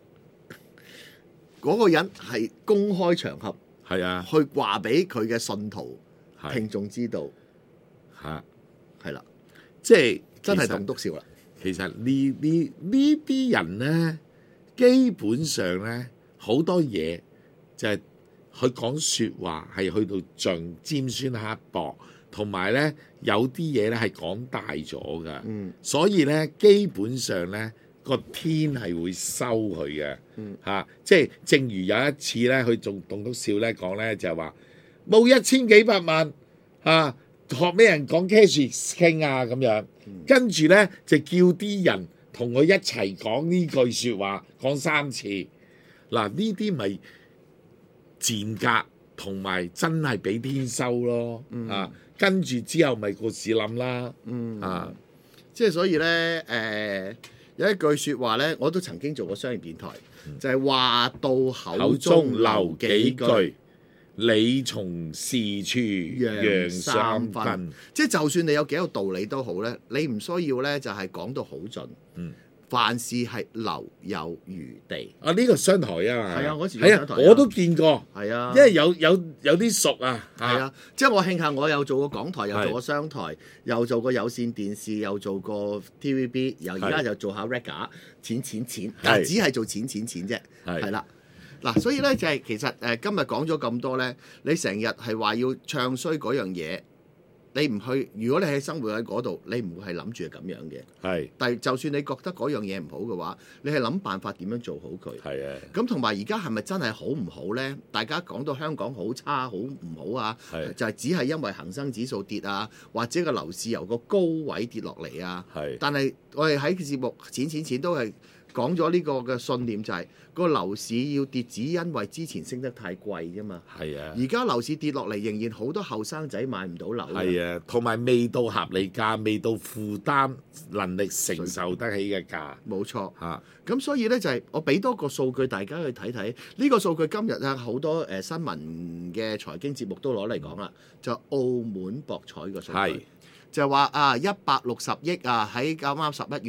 嗰、那個人係公開場合係啊， 去話俾佢嘅信徒係聽眾知道， 嚇係啦， 即係真係其實棟篤笑啦。 其實呢呢呢啲人呢，基本上呢，好多嘢就係佢講説話係去到盡尖酸刻薄，同埋呢有啲嘢呢係講大咗噶， 嗯， 所以呢，基本上呢個天係會收佢嘅， 嗯嚇、啊，即係正如有一次呢，佢仲棟篤笑呢講呢，就係話冇一千幾百萬嚇。啊學咩人講 cash 傾啊咁樣，跟住呢就叫啲人同佢一齊講呢句説話，講三次。嗱，呢啲咪賤格，同埋真係俾天收咯。嗯、啊，跟住之後咪個市冧啦。 嗯啊， 即係所以呢，誒、呃、有一句説話呢，我都曾經做過商業電台，嗯、就係話到口中留幾句。你從事處讓三分，即係就算你有幾有道理都好咧，你唔需要咧就係講到好盡。嗯，凡事係留有餘地。 啊，呢、這個商台啊嘛， 係啊，嗰時係啊，我都見過。 係啊， 因為有有有啲熟啊。 係啊，即係我慶幸我有做過港台，又做過商台，又做過有線電視，又做過 T V B， 又而家就做下 Rega，錢錢錢，但係只係做錢錢錢啫。係啦。嗱，所以咧就係、是、其實誒、呃、今日講咗咁多咧，你成日係話要唱衰嗰樣嘢，你唔去，如果你喺生活喺嗰度，你唔會係諗住係咁樣嘅。係是，但係就算你覺得嗰樣嘢唔好嘅話，你係諗辦法點樣做好佢。係啊的。咁同埋而家係咪真係好唔好咧？大家講到香港好差好唔好啊？的就係只係因為恒生指數跌啊，或者個樓市由個高位跌落嚟啊。係的。但係我哋喺節目錢錢錢都係講咗呢個嘅信念，就係個樓市要跌，只因為之前升得太貴啫嘛。係啊，而家樓市跌落嚟，仍然好多後生仔買唔到樓。係啊，同埋未到合理價，未到負擔能力承受得起嘅價。冇錯嚇。咁、啊、所以呢，就係、是、我俾多個數據大家去睇睇。呢、這個數據今日啊好多誒、呃、新聞嘅財經節目都攞嚟講啦，就澳門博彩嘅數據，是就係話啊一百六十億啊喺啱啱十一月。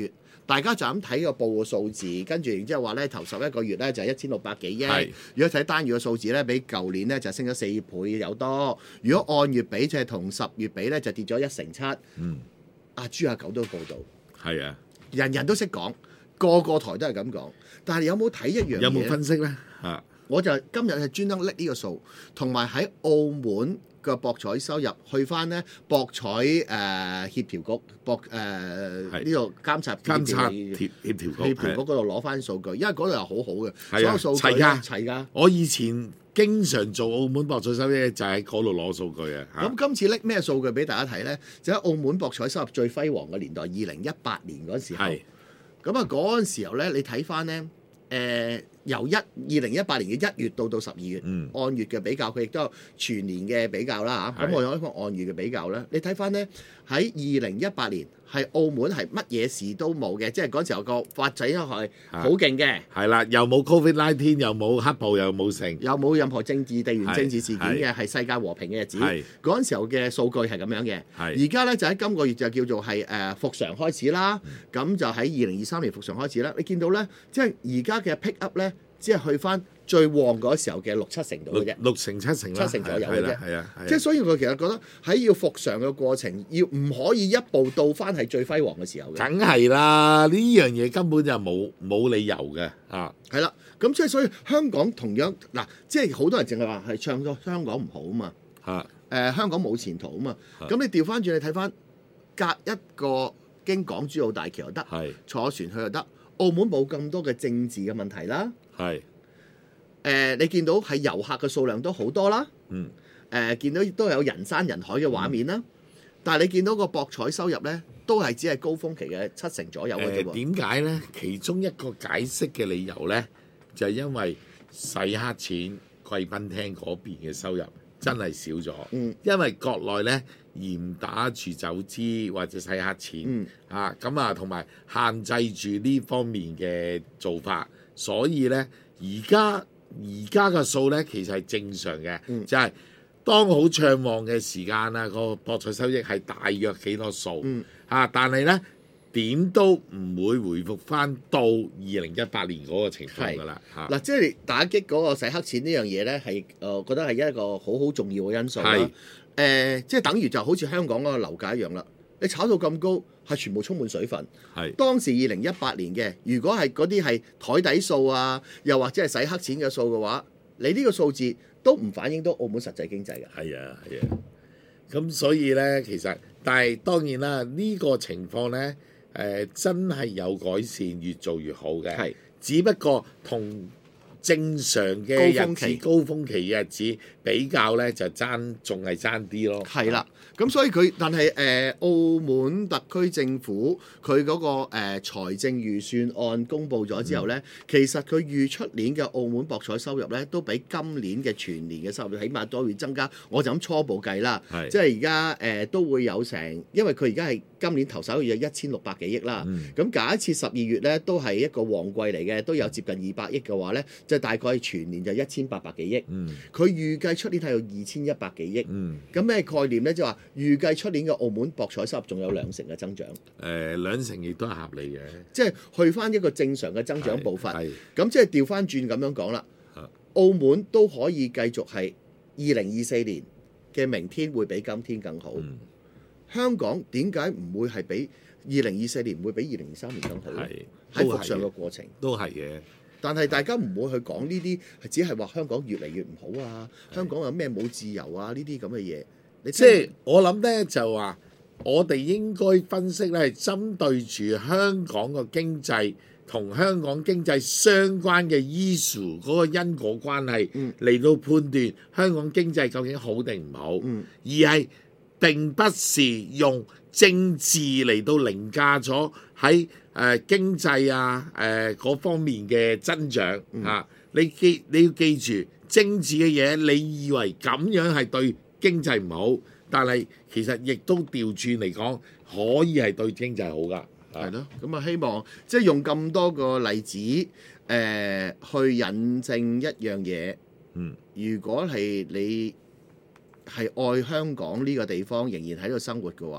大家就咁睇個報個數字，跟住然之後話咧頭十一個月咧就係一千六百幾億。 係如果睇單月嘅數字咧，比舊年咧就升咗四倍有多。如果按月比，就係同十月比咧就跌咗一成七。 嗯， 阿豬阿狗都報道， 係啊， 人人都識講，個個台都係咁講。但係有冇睇一樣嘢？ 有冇分析咧？嚇， 我就今日係專登拎呢個數，同埋喺澳門嘅博彩收入去翻咧博彩誒、呃、協調局博誒呢度監察監察協協協調局協調局嗰度攞翻數據，因為嗰度又好好嘅，所係啊有數據齊㗎齊㗎。 我以前經常做澳門博彩收益，就喺嗰度攞數據啊。嚇咁今次拎咩數據俾大家睇咧？就喺澳門博彩收入最輝煌嘅年代，二零一八年嗰時候。 係咁啊，嗰陣時候咧，你睇翻咧，誒、呃、由一二零一八年嘅一月到到十二月， 嗯按月嘅比較，佢亦都有全年嘅比較啦嚇。咁係我有一個按月嘅比較咧，你睇翻咧喺二零一八年係澳門係乜嘢事都冇嘅，即係嗰時候個發展係好勁嘅， 係啦，又冇 Covid 十九，又冇黑暴，又冇成。 又冇任何政治地緣係政治事件嘅， 係係世界和平嘅日子。 係嗰陣時候嘅數據係咁樣嘅。 係而家咧就喺今個月就叫做係誒復常開始啦。咁就喺二零二三年復常開始啦。你見到咧，即係而家嘅 pick up 咧，只係去翻最旺嗰時候嘅六七成度嘅啫。 六六成七成啦， 七成左右嘅啫係啦係啊，係啊即係所以佢其實覺得喺要復常嘅過程，要唔可以一步到翻係最輝煌嘅時候嘅。 梗係啦，呢樣嘢根本就冇冇理由嘅啊！ 係啦，咁即係所以香港同樣嗱，即係好多人淨係話係唱咗香港唔好啊嘛。 嚇誒、香港冇前途啊嘛， 係咁你調翻轉你睇翻隔一個經港珠澳大橋又得， 係坐船去又得，澳門冇咁多嘅政治嘅問題啦。 係誒、你見到係遊客嘅數量都好多啦。 嗯誒、見到都有人山人海嘅畫面啦。但係你見到個博彩收入咧，都係只係高峰期嘅七成左右嘅啫喎。 誒點解咧？其中一個解釋嘅理由咧，就係因為洗黑錢貴賓廳嗰邊嘅收入真係少咗。 嗯因為國內咧嚴打住走資或者洗黑錢、 嗯啊，咁啊同埋限制住呢方面嘅做法，所以咧而家而家嘅數咧其實係正常嘅， 嗯就係、當好暢旺嘅時間啊，個博彩收益係大約幾多數、 嗯啊？但係咧點都唔會回復翻到二零一八年嗰個情況㗎啦嚇。 嗱、即係打擊嗰個洗黑錢呢樣嘢咧，係誒、呃、覺得係一個好好重要嘅因素啦。 係誒、即係等於就好似香港嗰個樓價一樣啦。你炒到咁高，係全部充滿水分。 係當時二零一八年嘅，如果係嗰啲係台底數啊，又或者係洗黑錢嘅數嘅話，你呢個數字都唔反映到澳門實際經濟嘅。 係啊係啊，咁所以咧其實，但係當然啦，呢、個情況咧誒、真係有改善，越做越好嘅。 係只不過同正常嘅日子、 高峰期高峰期嘅日子比較咧，就爭仲係爭啲咯。 係啦，咁所以佢，但係誒、呃澳門特區政府佢嗰、個誒、呃、財政預算案公布咗之後咧，其實佢預出年嘅澳門博彩收入咧，都比今年嘅全年嘅收入起碼都會增加。我就咁初步計啦， 係即係而家誒都會有成，因為佢而家係今年頭首個月有一千六百幾億啦。咁、 嗯假設十二月咧都係一個旺季嚟嘅，都有接近二百億嘅話咧，即係大概全年就一千八百幾億。 嗯佢預計出年係有二千一百幾億。 嗯咁咩概念咧？即係話預計出年嘅澳門博彩收入仲有兩成嘅增長， 誒、兩成亦都係合理嘅。 即係去翻一個正常嘅增長步伐。 係咁即係調翻轉咁樣講啦啊， 澳門都可以繼續係二零二四年嘅明天會比今天更好。 嗯香港點解唔會係比二零二四年唔會比二零二三年更好咧？ 係喺復常嘅過程， 都係嘅。 但係大家唔會去講呢啲，係只係話香港越嚟越唔好啊，香港有咩冇自由啊呢啲咁嘅嘢。你即係我諗咧，就話我哋應該分析咧，係針對住香港個經濟同香港經濟相關嘅 issue 嗰個因果關係嚟到判斷香港經濟究竟好定唔好， 嗯而係並不是用政治嚟到凌駕咗喺誒經濟啊誒嗰、方面嘅增長、 嗯啊！你記你要記住政治嘅嘢，你以為咁樣係對經濟唔好，但係其實亦都調轉嚟講，可以係對經濟好㗎。 係咯，咁啊希望即係用咁多個例子誒、呃去引證一樣嘢。 嗯， 如果係你係愛香港呢個地方，仍然喺度生活嘅話，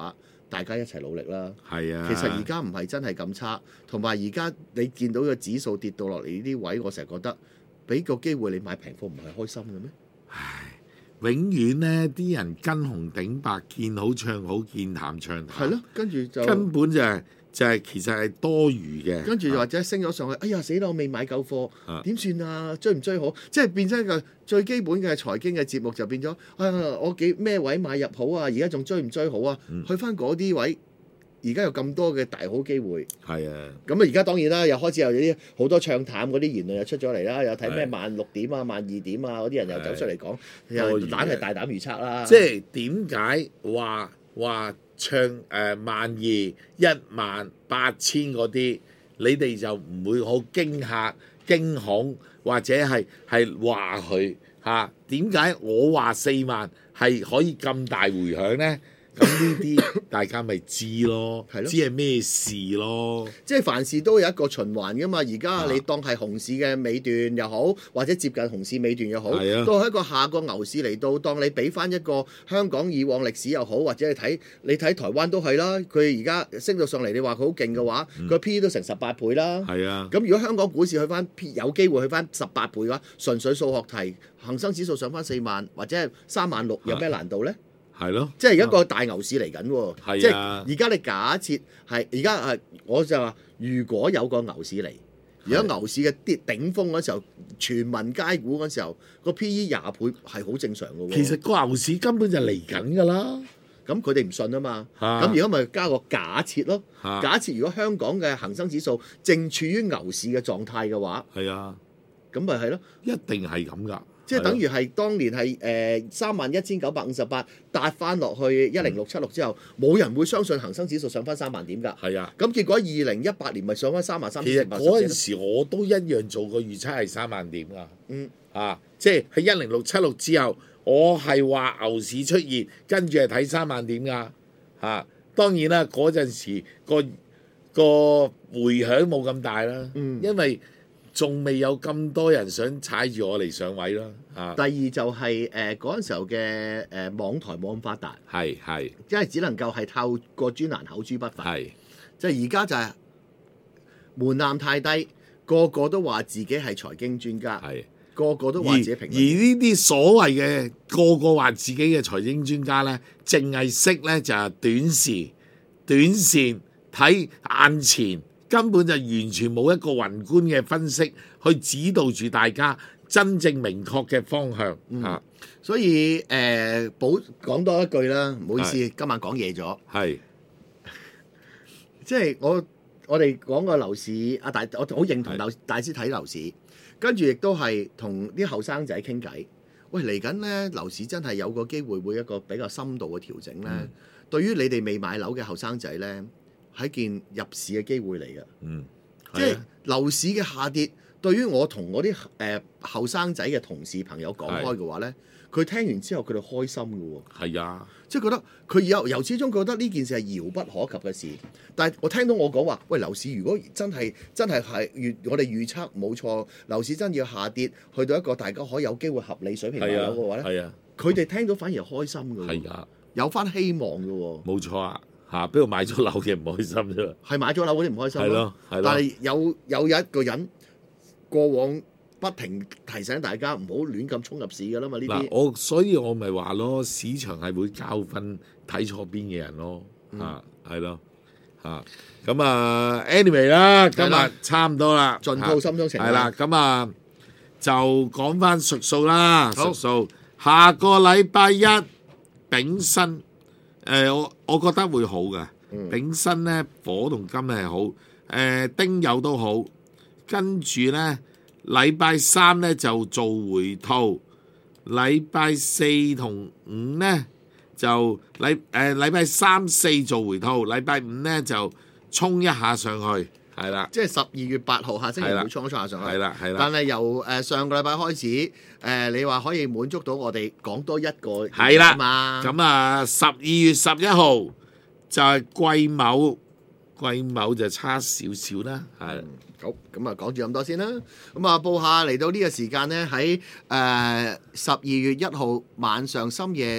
大家一齊努力啦。 係啊， 其實而家唔係真係咁差，同埋而家你見到個指數跌到落嚟呢啲位，我成日覺得俾個機會你買平貨唔係開心嘅咩？ 唉，永遠呢啲人跟紅頂白，見好唱好，見淡唱淡。 係咯，跟住就根本就係、就係、其實係多餘嘅。 跟住或者升咗上去，哎呀死啦！我未買夠貨，點算啊？追唔追好？即係變咗一個最基本嘅財經嘅節目就變咗，啊我幾咩位買入好啊？而家仲追唔追好啊？ 嗯、 去翻嗰啲位。而家有咁多嘅大好機會， 係啊， 咁啊而家當然啦，又開始有啲好多唱淡嗰啲言論又出咗嚟啦，又睇咩萬六點啊、萬二點啊嗰啲人又走出嚟講，又懶係大膽預測啦。 即係點解話話唱誒、呃、萬二一萬八千嗰啲，你哋就唔會好驚嚇、驚恐，或者係係話佢嚇？點解我話四萬係可以咁大迴響呢？咁呢啲大家咪知咯， 係咯， 知係咩事咯？ 即係凡事都有一個循環噶嘛。而家你當係熊市嘅尾段又好，或者接近熊市尾段又好， 係啊， 到係一個下個牛市嚟到，當你俾翻一個香港以往歷史又好，或者你睇你睇台灣都係啦。佢而家升到上嚟，你話佢好勁嘅話，佢 P E 都成十八倍啦。 係啊。 咁如果香港股市去翻 P 有機會去翻十八倍嘅話，純粹數學題，恒生指數上翻四萬或者係三萬六，有咩難度呢？ 係咯， 即係一個大牛市嚟緊喎。 係啊， 即係而家你假設係而家係，我就話如果有個牛市嚟，如果牛市嘅啲頂峰嗰時候，全民皆股嗰時候，個 P E 廿倍係好正常嘅喎。 其實個牛市根本就嚟緊㗎啦。 咁佢哋唔信啊嘛。 咁咁如果咪加個假設咯。 啊、 假設如果香港嘅恒生指數正處於牛市嘅狀態嘅話， 係啊， 咁咪係咯， 一定係咁㗎。 即係等於係當年係誒三萬一千九百五十八達翻落去一零六七六之後，冇、嗯、人會相信恒生指數上翻三萬點㗎。 係啊， 咁結果二零一八年咪上翻三萬三。 其實嗰陣時我都一樣做過預測係三萬點㗎。 嗯， 啊，即係喺一零六七六之後，我係話牛市出現，跟住係睇三萬點㗎。啊，當然啦，嗰陣時個個迴響冇咁大啦， 嗯、 因為仲未有咁多人想踩住我嚟上位咯。啊， 第二就係誒嗰陣時候嘅誒、呃、網台冇咁發達， 係係， 因為只能夠係透過專欄口誅筆伐， 係即係而家就係門檻太低，個個都話自己係財經專家， 係個個都話自己評論。 而呢啲所謂嘅個個話自己嘅財經專家咧，淨係識咧就係短視、短線睇眼前。根本就完全冇一個宏觀嘅分析去指導住大家真正明確嘅方向。 嗯、 啊， 所以誒，補、呃、講多一句啦，唔好意思，是今晚講嘢咗。 係， 即係我我哋講個樓市，阿大我好認同樓大師睇樓市，跟住亦都係同啲後生仔傾偈。喂，嚟緊咧樓市真係有個機會會一個比較深度嘅調整咧。嗯、對於你哋未買樓嘅後生仔咧，係件入市嘅機會嚟嘅， 嗯， 即係樓市嘅下跌，對於我同我啲誒後生仔嘅同事朋友講開嘅話咧，佢聽完之後佢哋開心嘅喎， 係啊， 即係覺得佢由由始終覺得呢件事係遙不可及嘅事，但係我聽到我講話，喂，樓市如果真係真係係預我哋預測冇錯，樓市真要下跌去到一個大家可以有機會合理水平買樓嘅話咧， 係啊， 佢哋聽到反而係開心嘅， 係啊，有翻希望嘅喎， 冇錯啊。嚇！邊度買咗樓嘅唔開心啫？ 係買咗樓嗰啲唔開心咯。 係咯， 但係有有一個人過往不停提醒大家唔好亂咁衝入市㗎啦嘛。呢啲我所以我咪話咯，市場係會教訓睇錯邊嘅人咯。嚇係咯嚇。咁啊 ，anyway 啦，今日差唔多啦， 盡吐心中情。 係啦，咁啊就講翻術數啦。術數下個禮拜一丙申。誒、呃、我我覺得會好嘅， 嗯、丙申咧火同金係好，誒、呃、丁酉都好，跟住咧禮拜三咧就做回吐，禮拜四同五咧就禮誒禮拜三四做回吐，禮拜五咧就衝一下上去，係啦， 即係十二月八號下星期會衝一衝下上去， 係啦係啦， 但係由誒、呃、上個禮拜開始，誒、呃、你話可以滿足到我哋講多一個係啦嘛？ 咁啊十二月十一號就係癸卯，癸卯就差少少啦，係、嗯。 好，咁啊講住咁多先啦。咁啊報下嚟到呢個時間呢，喺誒十二月一號晚上深夜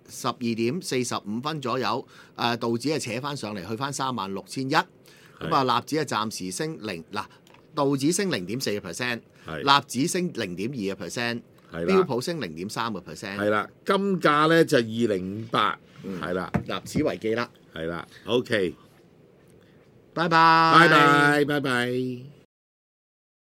十二點四十五分左右，誒道指係扯翻上嚟，去翻三萬六千一。咁啊，納指係暫時升零嗱，道指升零點四個 percent，納指升零點二個 percent，標普升零點三個 percent。 係啦，金價咧就二零五八，係啦， 立此為記啦。 係啦 ，OK， 拜拜， 拜拜，拜拜。